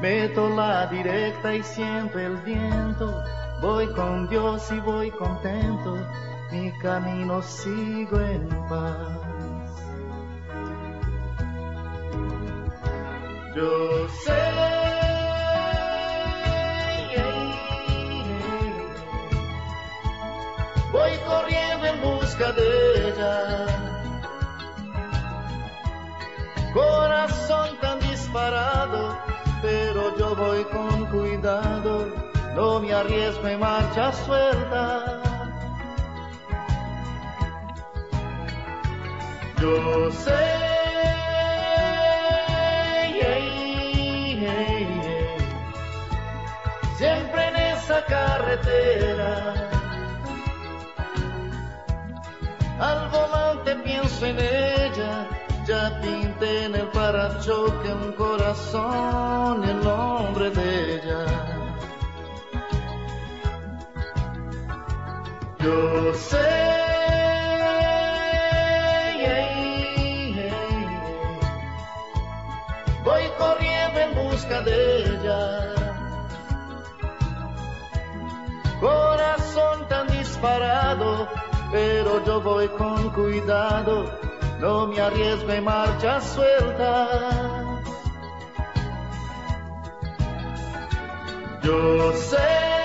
Meto la directa y siento el viento. Voy con Dios y voy contento. Mi camino sigo en paz. Yo sé. Voy corriendo en busca de ella. Corazón tan disparado, pero yo voy con cuidado. No me arriesgo en marcha suelta. Yo sé. Siempre en esa carretera. Al volante pienso en ella, ya pinté en el parachoque un corazón y el nombre de ella. Yo sé, voy corriendo en busca de ella. Corazón tan disparado, pero yo voy con cuidado, no me arriesgo en marcha suelta. Yo sé,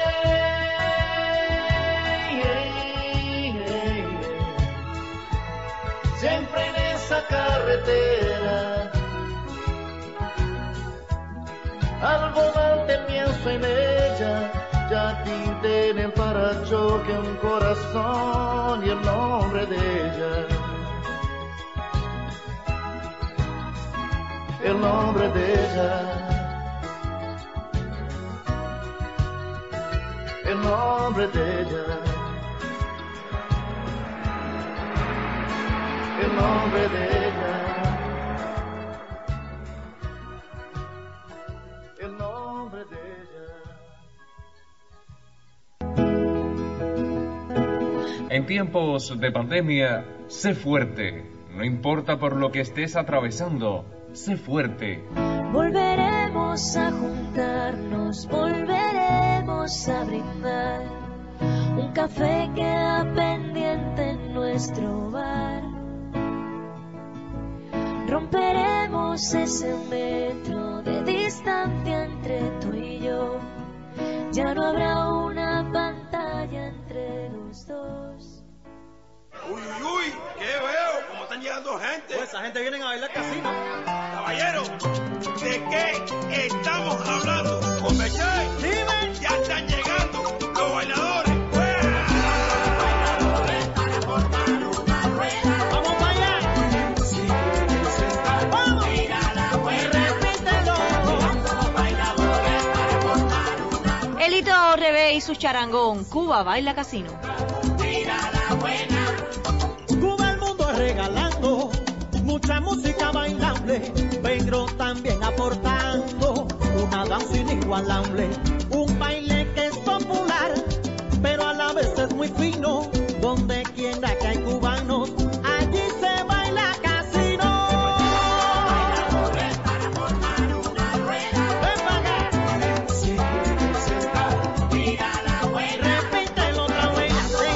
siempre en esa carretera, al volante pienso en ella. Ya pinté en el parachoque un corazón y el nombre de ella. El nombre de ella. El nombre de ella. El nombre de ella. El nombre de ella. En tiempos de pandemia, sé fuerte. No importa por lo que estés atravesando, sé fuerte. Volveremos a juntarnos, volveremos a brindar. Un café queda pendiente en nuestro bar. Romperemos ese metro de distancia entre tú y yo. Ya no habrá una pantalla entre los dos. Uy, uy, uy, ¿qué veo? ¿Cómo están llegando gente? Pues esa gente viene a bailar casino. Caballero, ¿de qué estamos hablando? Conversé. Dime. Ya están llegando los bailadores. Vamos para allá. Vamos. Elito Rebe y su charangón. Cuba baila casino. Cuba el mundo regalando mucha música bailable, pero también aportando una danza inigualable, un baile que es popular, pero a la vez es muy fino. Donde quiera que hay cubanos, allí se baila casino. Ven para acá. Si quieres sentar, mira la buena. Repítelo otra vez.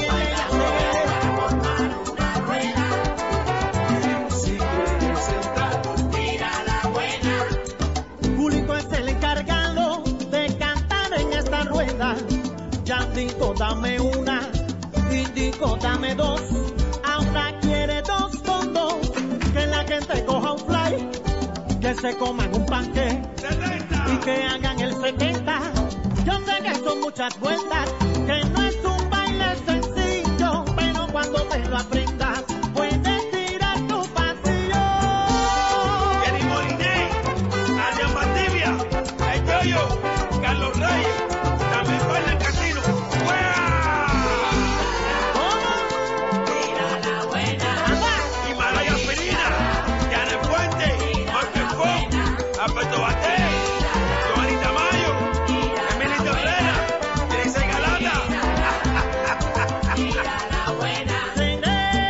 Si quieres sentar, mira la buena. Julito es el encargado de cantar en esta rueda. Yandito, dame una. Indico, dame dos. Ahora quiere dos con dos. Que la gente coja un fly, que se coman un panque y que hagan el 70. Yo sé que son muchas vueltas, que no es un baile sencillo, pero cuando te lo aprendas puedes tirar tu pasillo. Jenny Moliné, Adrián Valdivia, El Yoyo, Carlos Reyes, también bailan casino. Alberto Baté, Joanita Mayo, Emilito Herrera, Teresa Galata. Cine,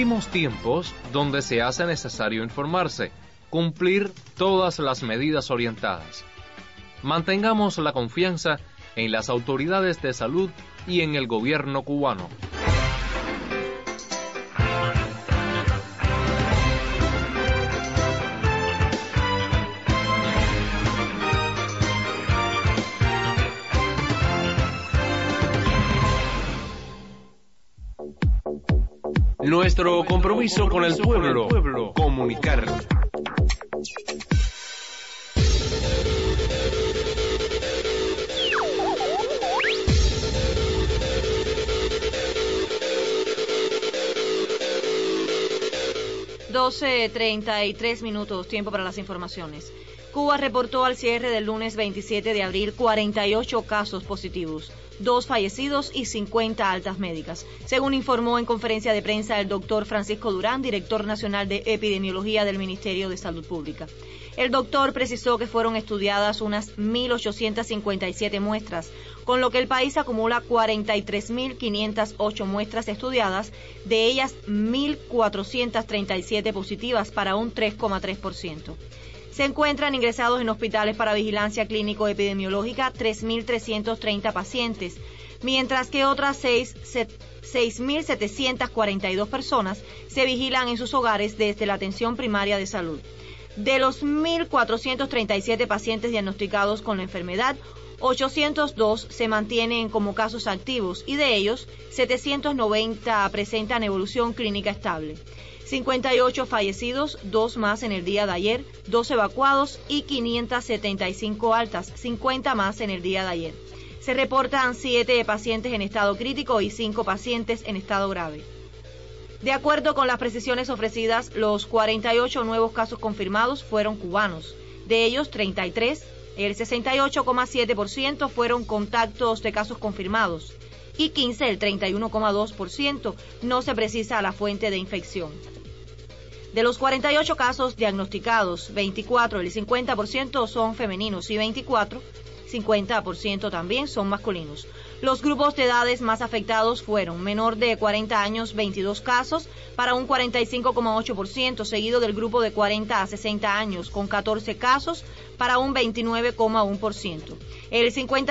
Vivimos tiempos donde se hace necesario informarse, cumplir todas las medidas orientadas. Mantengamos la confianza en las autoridades de salud y en el gobierno cubano. Nuestro compromiso con el pueblo, comunicar. $12:33, tiempo para las informaciones. Cuba reportó al cierre del lunes 27 de abril 48 casos positivos, 2 fallecidos y 50 altas médicas, según informó en conferencia de prensa el doctor Francisco Durán, director nacional de epidemiología del Ministerio de Salud Pública. El doctor precisó que fueron estudiadas unas 1.857 muestras, con lo que el país acumula 43.508 muestras estudiadas, de ellas 1.437 positivas para un 3,3%. Se encuentran ingresados en hospitales para vigilancia clínico-epidemiológica 3.330 pacientes, mientras que otras 6.742 personas se vigilan en sus hogares desde la atención primaria de salud. De los 1.437 pacientes diagnosticados con la enfermedad, 802 se mantienen como casos activos y de ellos 790 presentan evolución clínica estable. 58 fallecidos, 2 más en el día de ayer, 2 evacuados y 575 altas, 50 más en el día de ayer. Se reportan 7 pacientes en estado crítico y 5 pacientes en estado grave. De acuerdo con las precisiones ofrecidas, los 48 nuevos casos confirmados fueron cubanos. De ellos, 33, el 68,7% fueron contactos de casos confirmados y 15, el 31,2%, no se precisa la fuente de infección. De los 48 casos diagnosticados, 24, el 50% son femeninos y 50% también son masculinos. Los grupos de edades más afectados fueron menor de 40 años, 22 casos, para un 45,8%, seguido del grupo de 40 a 60 años, con 14 casos, para un 29,1%. El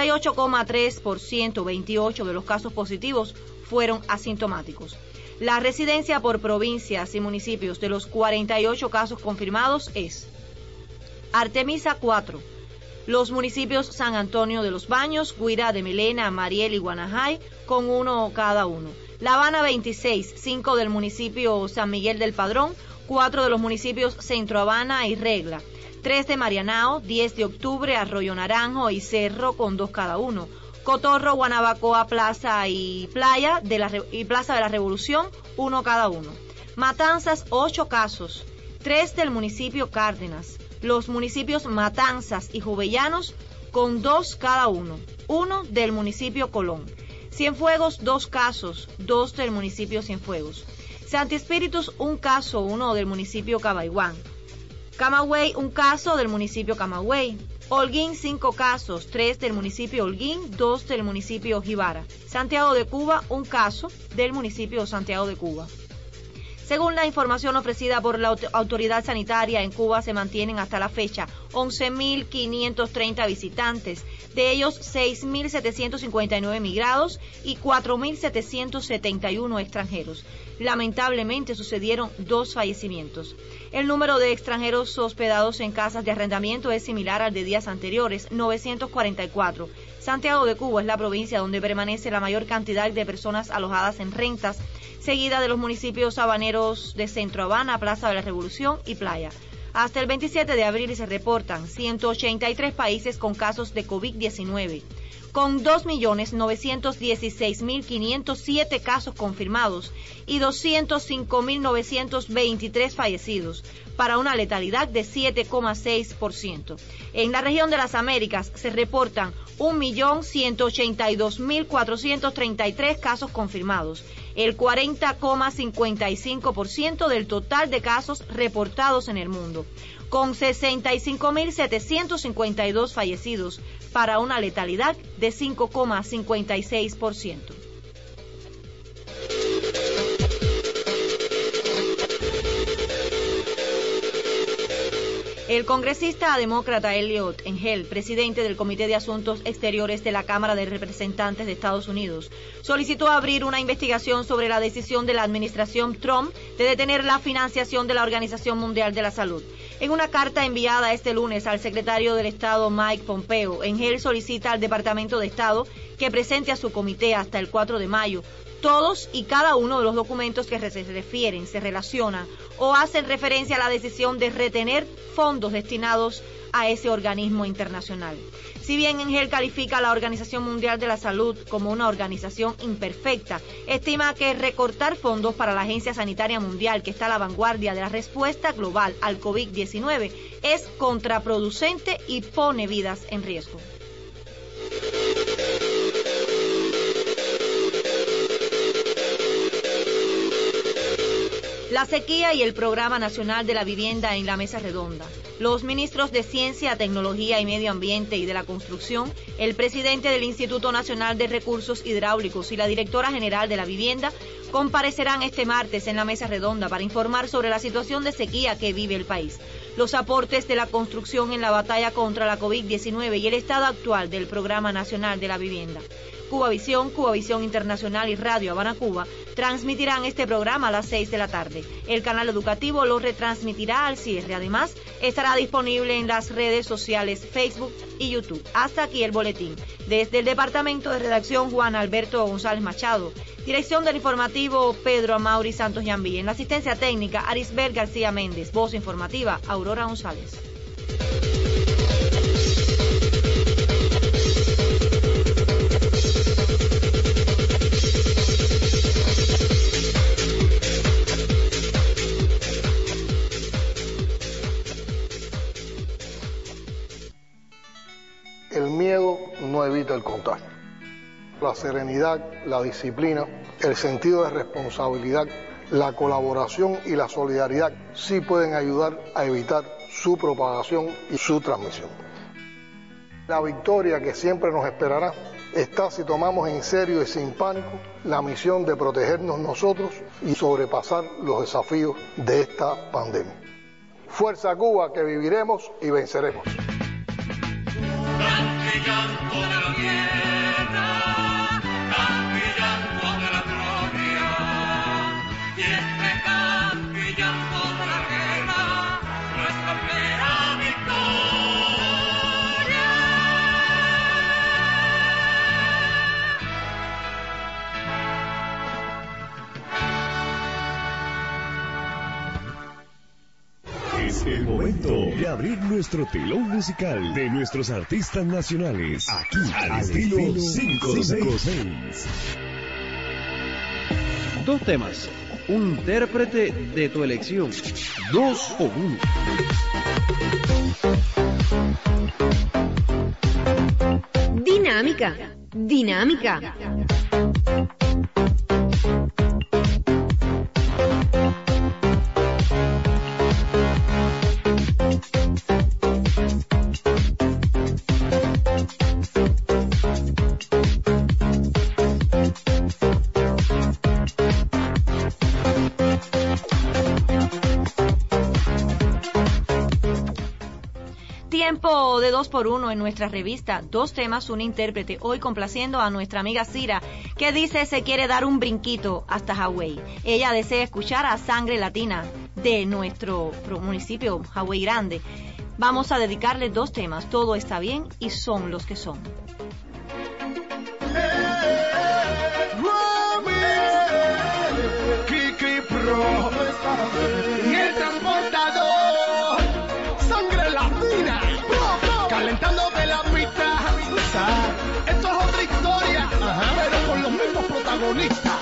58,3%, 28 de los casos positivos, fueron asintomáticos. La residencia por provincias y municipios de los 48 casos confirmados es Artemisa 4, los municipios San Antonio de los Baños, Guira de Melena, Mariel y Guanajay, con 1 cada uno. La Habana 26, 5 del municipio San Miguel del Padrón, 4 de los municipios Centro Habana y Regla, 3 de Marianao, 10 de Octubre, Arroyo Naranjo y Cerro, con 2 cada uno. Cotorro, Guanabacoa, Plaza y Plaza de la Revolución, 1 cada uno. Matanzas, 8 casos, 3 del municipio Cárdenas. Los municipios Matanzas y Jovellanos, con 2 cada uno. 1 del municipio Colón. Cienfuegos, 2 casos, 2 del municipio Cienfuegos. Santi Espíritus, 1 caso, 1 del municipio Cabaiguán. Camagüey, 1 caso del municipio Camagüey. Holguín, 5 casos, 3 del municipio Holguín, 2 del municipio Jibara. Santiago de Cuba, 1 caso del municipio Santiago de Cuba. Según la información ofrecida por la autoridad sanitaria, en Cuba se mantienen hasta la fecha 11.530 visitantes, de ellos 6.759 migrados y 4.771 extranjeros. Lamentablemente sucedieron 2 fallecimientos. El número de extranjeros hospedados en casas de arrendamiento es similar al de días anteriores, 944. Santiago de Cuba es la provincia donde permanece la mayor cantidad de personas alojadas en rentas, seguida de los municipios habaneros de Centro Habana, Plaza de la Revolución y Playa. Hasta el 27 de abril se reportan 183 países con casos de COVID-19, con 2.916.507 casos confirmados y 205.923 fallecidos, para una letalidad de 7,6%. En la región de las Américas se reportan 1.182.433 casos confirmados, el 40,55% del total de casos reportados en el mundo, con 65.752 fallecidos, para una letalidad de 5,56%. El congresista demócrata Eliot Engel, presidente del Comité de Asuntos Exteriores de la Cámara de Representantes de Estados Unidos, solicitó abrir una investigación sobre la decisión de la administración Trump de detener la financiación de la Organización Mundial de la Salud. En una carta enviada este lunes al secretario del Estado Mike Pompeo, Engel solicita al Departamento de Estado que presente a su comité hasta el 4 de mayo todos y cada uno de los documentos que se refieren, se relacionan o hacen referencia a la decisión de retener fondos destinados a ese organismo internacional. Si bien Engel califica a la Organización Mundial de la Salud como una organización imperfecta, estima que recortar fondos para la Agencia Sanitaria Mundial, que está a la vanguardia de la respuesta global al COVID-19, es contraproducente y pone vidas en riesgo. La sequía y el Programa Nacional de la Vivienda en la Mesa Redonda. Los ministros de Ciencia, Tecnología y Medio Ambiente y de la Construcción, el presidente del Instituto Nacional de Recursos Hidráulicos y la directora general de la Vivienda comparecerán este martes en la Mesa Redonda para informar sobre la situación de sequía que vive el país, los aportes de la construcción en la batalla contra la COVID-19 y el estado actual del Programa Nacional de la Vivienda. Cubavisión Internacional y Radio Habana Cuba transmitirán este programa a las 6 de la tarde. El canal educativo lo retransmitirá al cierre. Además, estará disponible en las redes sociales Facebook y YouTube. Hasta aquí el boletín. Desde el Departamento de Redacción, Juan Alberto González Machado. Dirección del informativo, Pedro Amaury Santos Yambí. En la asistencia técnica, Arisbel García Méndez. Voz informativa, Aurora González. El miedo no evita el contagio. La serenidad, la disciplina, el sentido de responsabilidad, la colaboración y la solidaridad sí pueden ayudar a evitar su propagación y su transmisión. La victoria que siempre nos esperará está si tomamos en serio y sin pánico la misión de protegernos nosotros y sobrepasar los desafíos de esta pandemia. Fuerza Cuba, que viviremos y venceremos. Llanto de la tierra, llanto de la gloria, y este canto y llanto de la guerra, nuestra plena victoria. Es el momento de abrir nuestro telón musical de nuestros artistas nacionales, aquí al estilo 506. Dos temas, un intérprete de tu elección, 2 o 1. Dinámica. Tiempo de 2x1 en nuestra revista, 2 temas, un intérprete, hoy complaciendo a nuestra amiga Cira, que dice se quiere dar un brinquito hasta Hawái. Ella desea escuchar a Sangre Latina de nuestro municipio, Hawái Grande. Vamos a dedicarle 2 temas, Todo está bien y Son los que son. Kiki Pro y el transportador, Sangre Latina, calentándote la pista. Esto es otra historia, pero con los mismos protagonistas.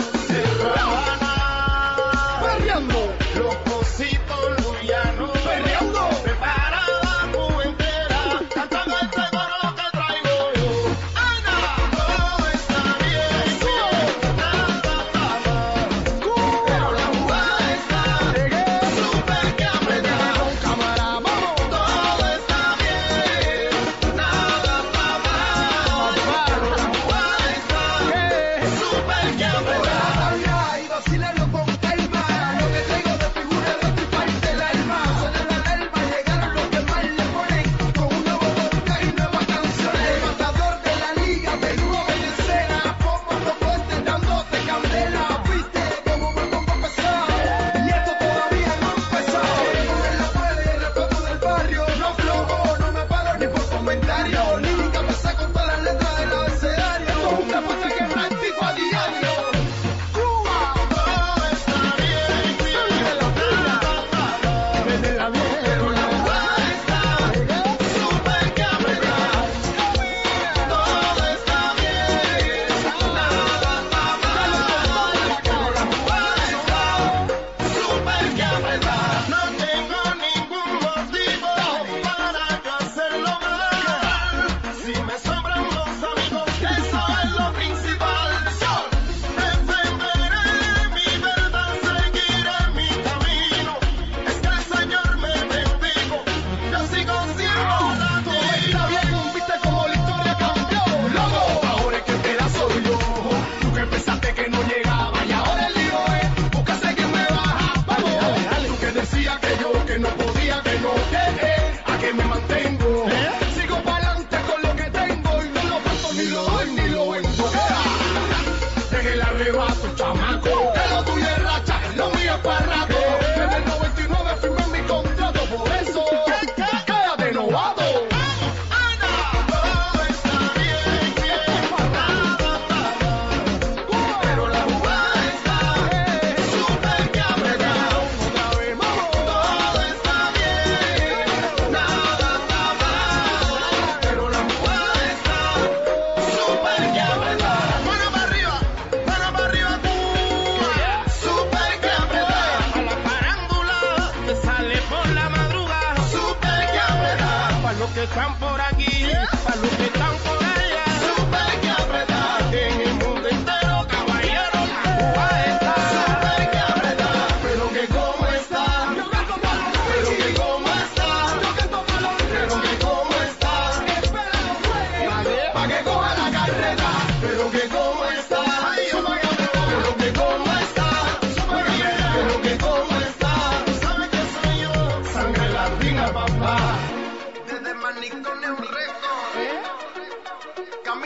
Perreando, Locosito Luliano, perreando, prepara la juventud, cantando el seguro lo que traigo yo. Ana, todo está bien, nada está mal, pero la jugada está súper que apretado, cámara, vamos, todo está bien, nada está mal, pero la jugada está súper que apretado.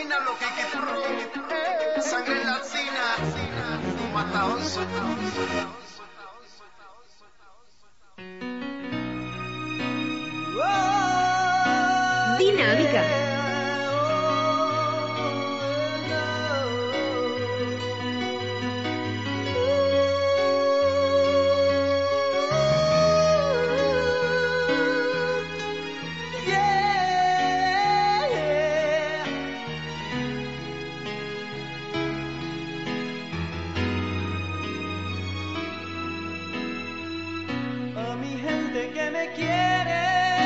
vaina, lo que sangre latina, mataonzo. Dinámica. A mi gente que me quiere,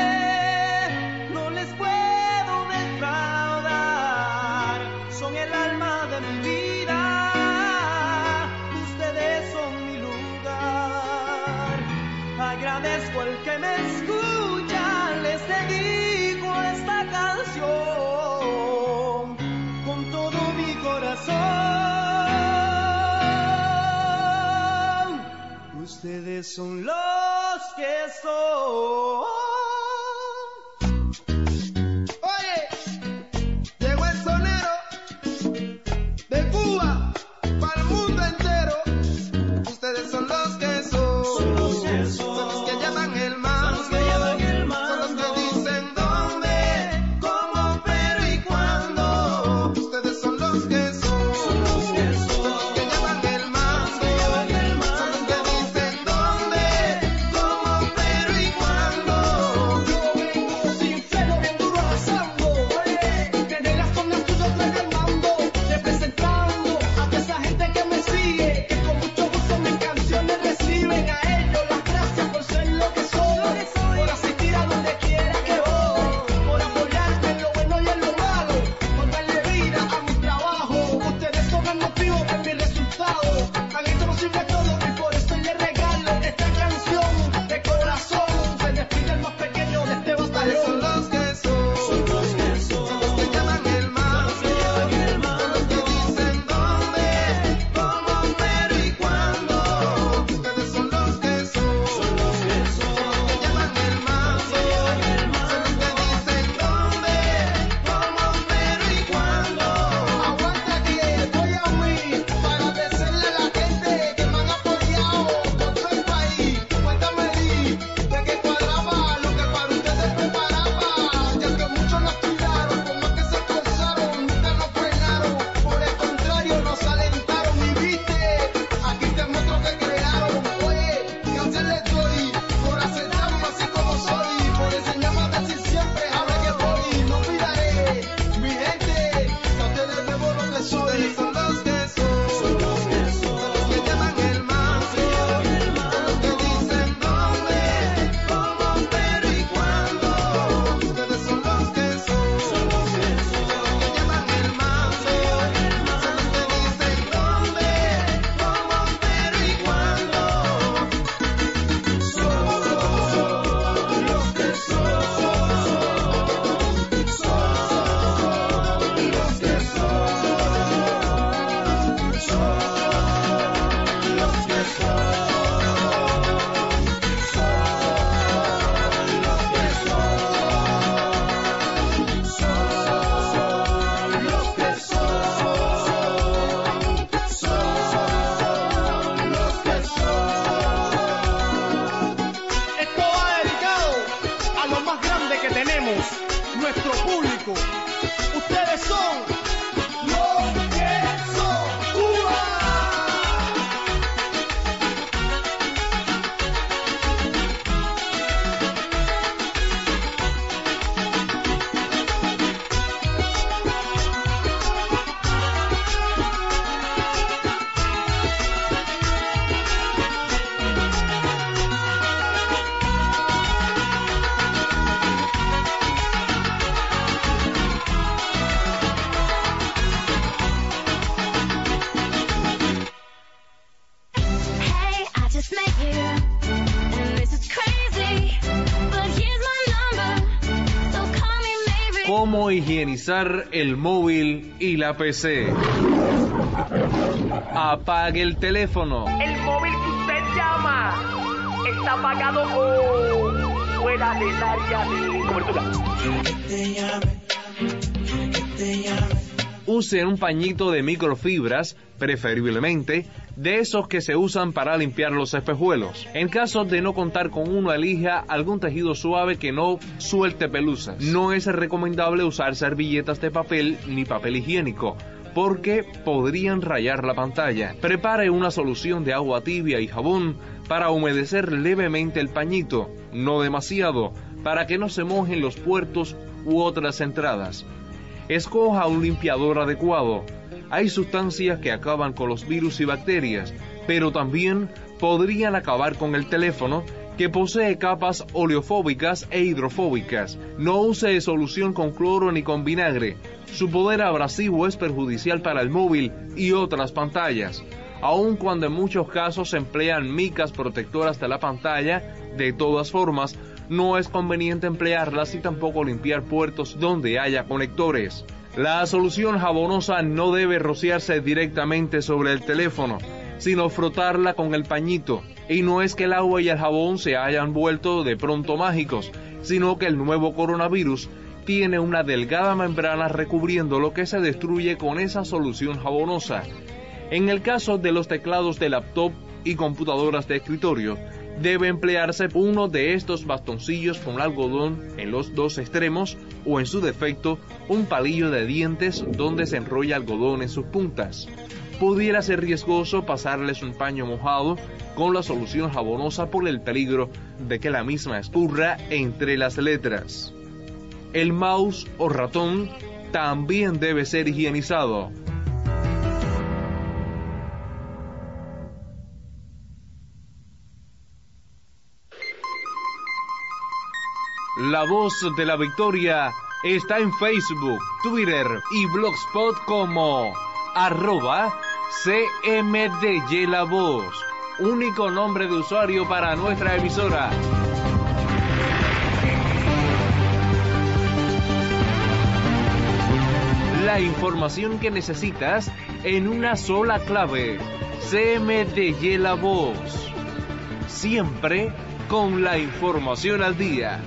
no les puedo defraudar. Son el alma de mi vida, ustedes son mi lugar. Agradezco al que me escucha, les dedico esta canción con todo mi corazón. Ustedes son los que son. Oye, llegó el sonero de Cuba para el mundo entero. Ustedes son los que son. Son los que son. Son los que llevan el mando. Son los que llevan el mando. Son los que dicen dónde, cómo, pero y cuándo. Ustedes son los que son. Son los que son. Son los que llevan el mando. Son los que dicen dónde, cómo, pero y cuándo. Yo vengo sin freno, bien duro arrasando. Oye, desde las zonas tuyas traigo el mando, representando a toda esa gente que me sigue, que con mucho gusto mis canciones reciben. A ellos las gracias por ser lo que soy, por asistir a donde quiera que voy, por apoyarme en lo bueno y en lo malo, por darle vida a mi trabajo. Ustedes son el motivo de mi resultado, han hecho posible todo y por eso les regalo esta canción de corazón. Se despide el más pequeño de este Ustedes son batallón. los que son. Son los que son. Son los que llevan el mando. Son los que dicen dónde, cómo, pero y cuándo. Ustedes son los que son. Son los que son. Son los que llevan el mando. Son los que dicen dónde, cómo, pero y cuándo. Aguanta que voy a mí para agradecerle a la gente que me han apoyado por todo el país. Cuéntame de que cuadraba lo que para ustedes preparaba, ya que muchos nos tiraron, por más que se esforzaron, nunca nos frenaron. Por el contrario, nos alentaron y viste, aquí te muestro que crearon. Oye, gracias les doy por aceptarme así como soy, por enseñarme a decir siempre ahora que voy. No olvidaré, mi gente, que a ustedes debo lo que soy. Ustedes son los que son. Son los que son. Son los que llevan el mando. Son los que dicen dónde, cómo, pero y cuándo. Ustedes son los que son. Son los que son. Son los que llevan el mando. Son los que dicen dónde, cómo, pero y cuándo. Son los que Esto va dedicado a lo más grande que tenemos, nuestro público. Ustedes son los que son Cuba. Hey, I just met you, and this is crazy, but here's my number, so call me maybe. Cómo higienizar el móvil y la PC. Apague el teléfono. El móvil que usted llama está apagado o fuera del área de cobertura. Que te llame, use un pañito de microfibras, preferiblemente de esos que se usan para limpiar los espejuelos. En caso de no contar con uno, elija algún tejido suave que no suelte pelusas. No es recomendable usar servilletas de papel ni papel higiénico, porque podrían rayar la pantalla. Prepare una solución de agua tibia y jabón para humedecer levemente el pañito, no demasiado, para que no se mojen los puertos u otras entradas. Escoja un limpiador adecuado. Hay sustancias que acaban con los virus y bacterias, pero también podrían acabar con el teléfono, que posee capas oleofóbicas e hidrofóbicas. No use solución con cloro ni con vinagre. Su poder abrasivo es perjudicial para el móvil y otras pantallas. Aun cuando en muchos casos se emplean micas protectoras de la pantalla, de todas formas, no es conveniente emplearlas y tampoco limpiar puertos donde haya conectores. La solución jabonosa no debe rociarse directamente sobre el teléfono, sino frotarla con el pañito. Y no es que el agua y el jabón se hayan vuelto de pronto mágicos, sino que el nuevo coronavirus tiene una delgada membrana recubriéndolo que se destruye con esa solución jabonosa. En el caso de los teclados de laptop y computadoras de escritorio, debe emplearse uno de estos bastoncillos con algodón en los dos extremos o, en su defecto, un palillo de dientes donde se enrolla algodón en sus puntas. Pudiera ser riesgoso pasarles un paño mojado con la solución jabonosa por el peligro de que la misma escurra entre las letras. El mouse o ratón también debe ser higienizado. La Voz de la Victoria está en Facebook, Twitter y Blogspot como @CMDY La Voz, único nombre de usuario para nuestra emisora. La información que necesitas en una sola clave. CMDY La Voz, siempre con la información al día.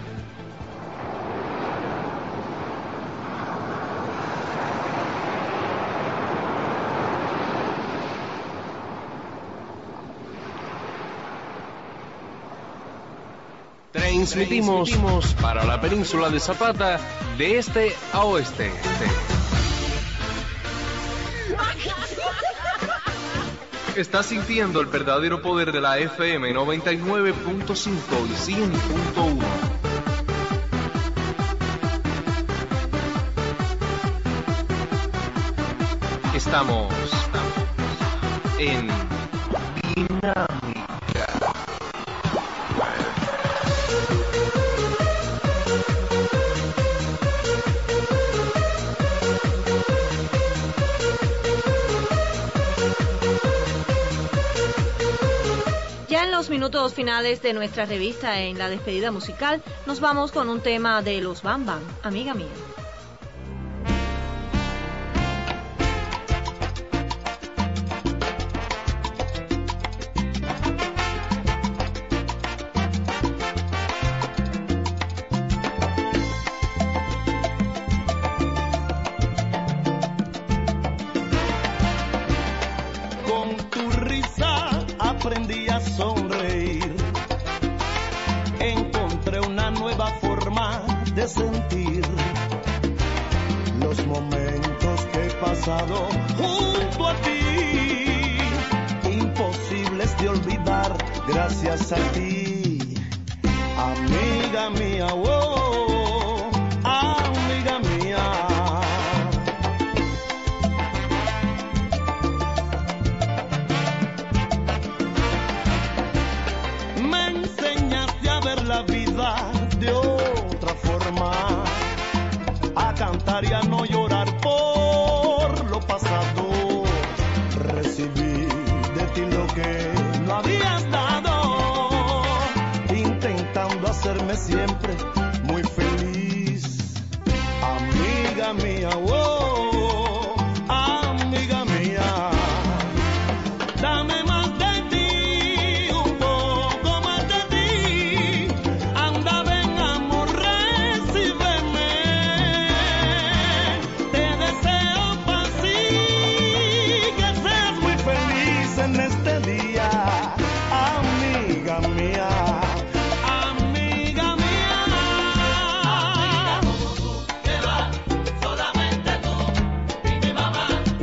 Transmitimos para la península de Zapata de este a oeste. Estás sintiendo el verdadero poder de la FM 99.5 y 100.1. Estamos en Dinámica. Ya en los minutos finales de nuestra revista, en la despedida musical, nos vamos con un tema de los Bam Bam, amiga mía. Aprendí a sonreír, encontré una nueva forma de sentir los momentos que he pasado junto a ti, imposibles de olvidar gracias a ti, amiga mía, oh, amiga mía. La vida de otra forma, a cantar y a no llorar por lo pasado. Recibí de ti lo que no habías dado, intentando hacerme siempre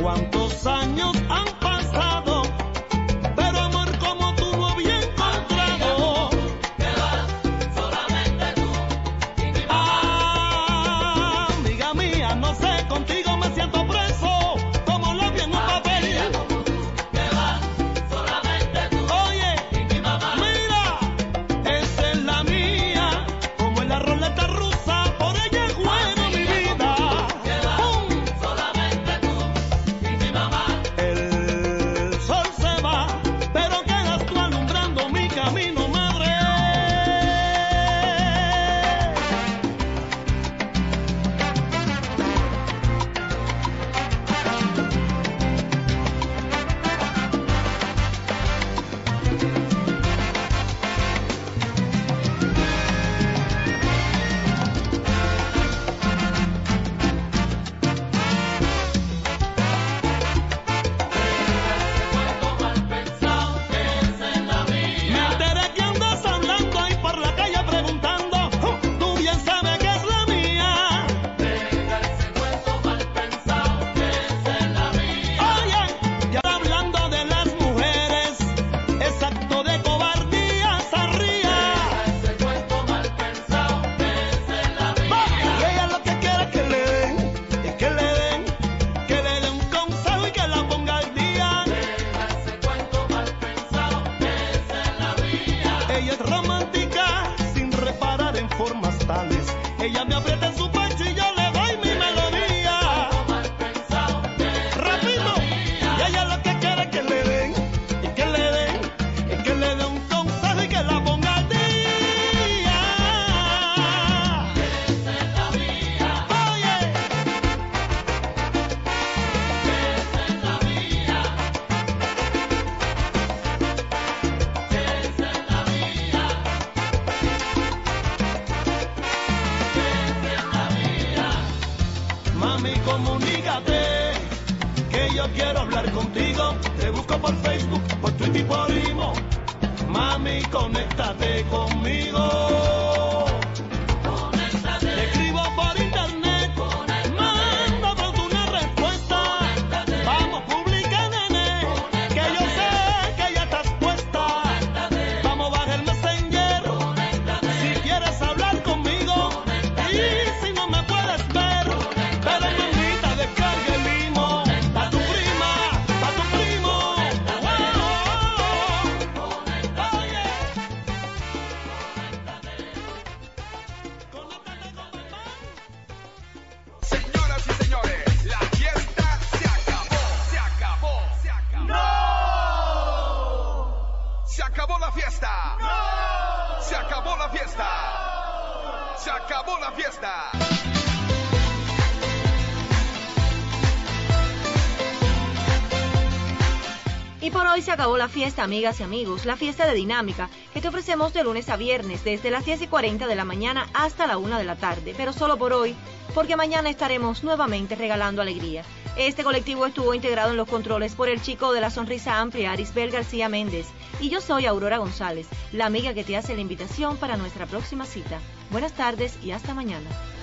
cuántos años han pasado, pero amor como tú no había encontrado. Te vas, solamente tú y mi mamá. Amiga mía, no sé, contigo me siento preso, como lo vi en un papel. Te vas, solamente tú y mi mamá. Mira, esa es la mía, como en la ruleta rusa, por ella juego mi vida. ¡Pum! Solamente tú y mi mamá. El sol se va, pero quedas tú alumbrando mi camino, madre. Me enteré que andas hablando ahí por la calle preguntando, tú bien sabes que es la mía. Oye, ya hablando de las mujeres, es acto de cobardía, zarría. Y ella lo que quiere es que le den, es que le den, que le den un consejo y que la ponga al día. Ella es romántica, sin reparar en formas tales. Ella me aprieta en su pecho y yo le doy mi melodía. Repito, y ella lo que quiere es que le den, y que le den, es que le den un consejo y que la ponga al día. Oye. Mami, comunícate, que yo quiero hablar contigo. Te busco por Facebook, por Twitter y por Imo. Mami, conéctate conmigo. Te escribo por internet, manda pronto una respuesta. Vamos, publica, nene, que yo sé que ya estás puesta. Vamos, baja el Messenger, si quieres hablar conmigo. Y si no me puedes ver, pero mamita, descarga el Imo. Pa' tu prima, pa' tu primo. Señoras y señores, la fiesta se acabó, se acabó, se acabó. ¡No! Se acabó la fiesta. ¡No! Se acabó la fiesta. Se acabó la fiesta. Y por hoy se acabó la fiesta, amigas y amigos, la fiesta de Dinámica, que te ofrecemos de lunes a viernes, desde las 10:40 de la mañana hasta la 1 de la tarde, pero solo por hoy, porque mañana estaremos nuevamente regalando alegría. Este colectivo estuvo integrado en los controles por el chico de la sonrisa amplia, Arisbel García Méndez, y yo soy Aurora González, la amiga que te hace la invitación para nuestra próxima cita. Buenas tardes y hasta mañana.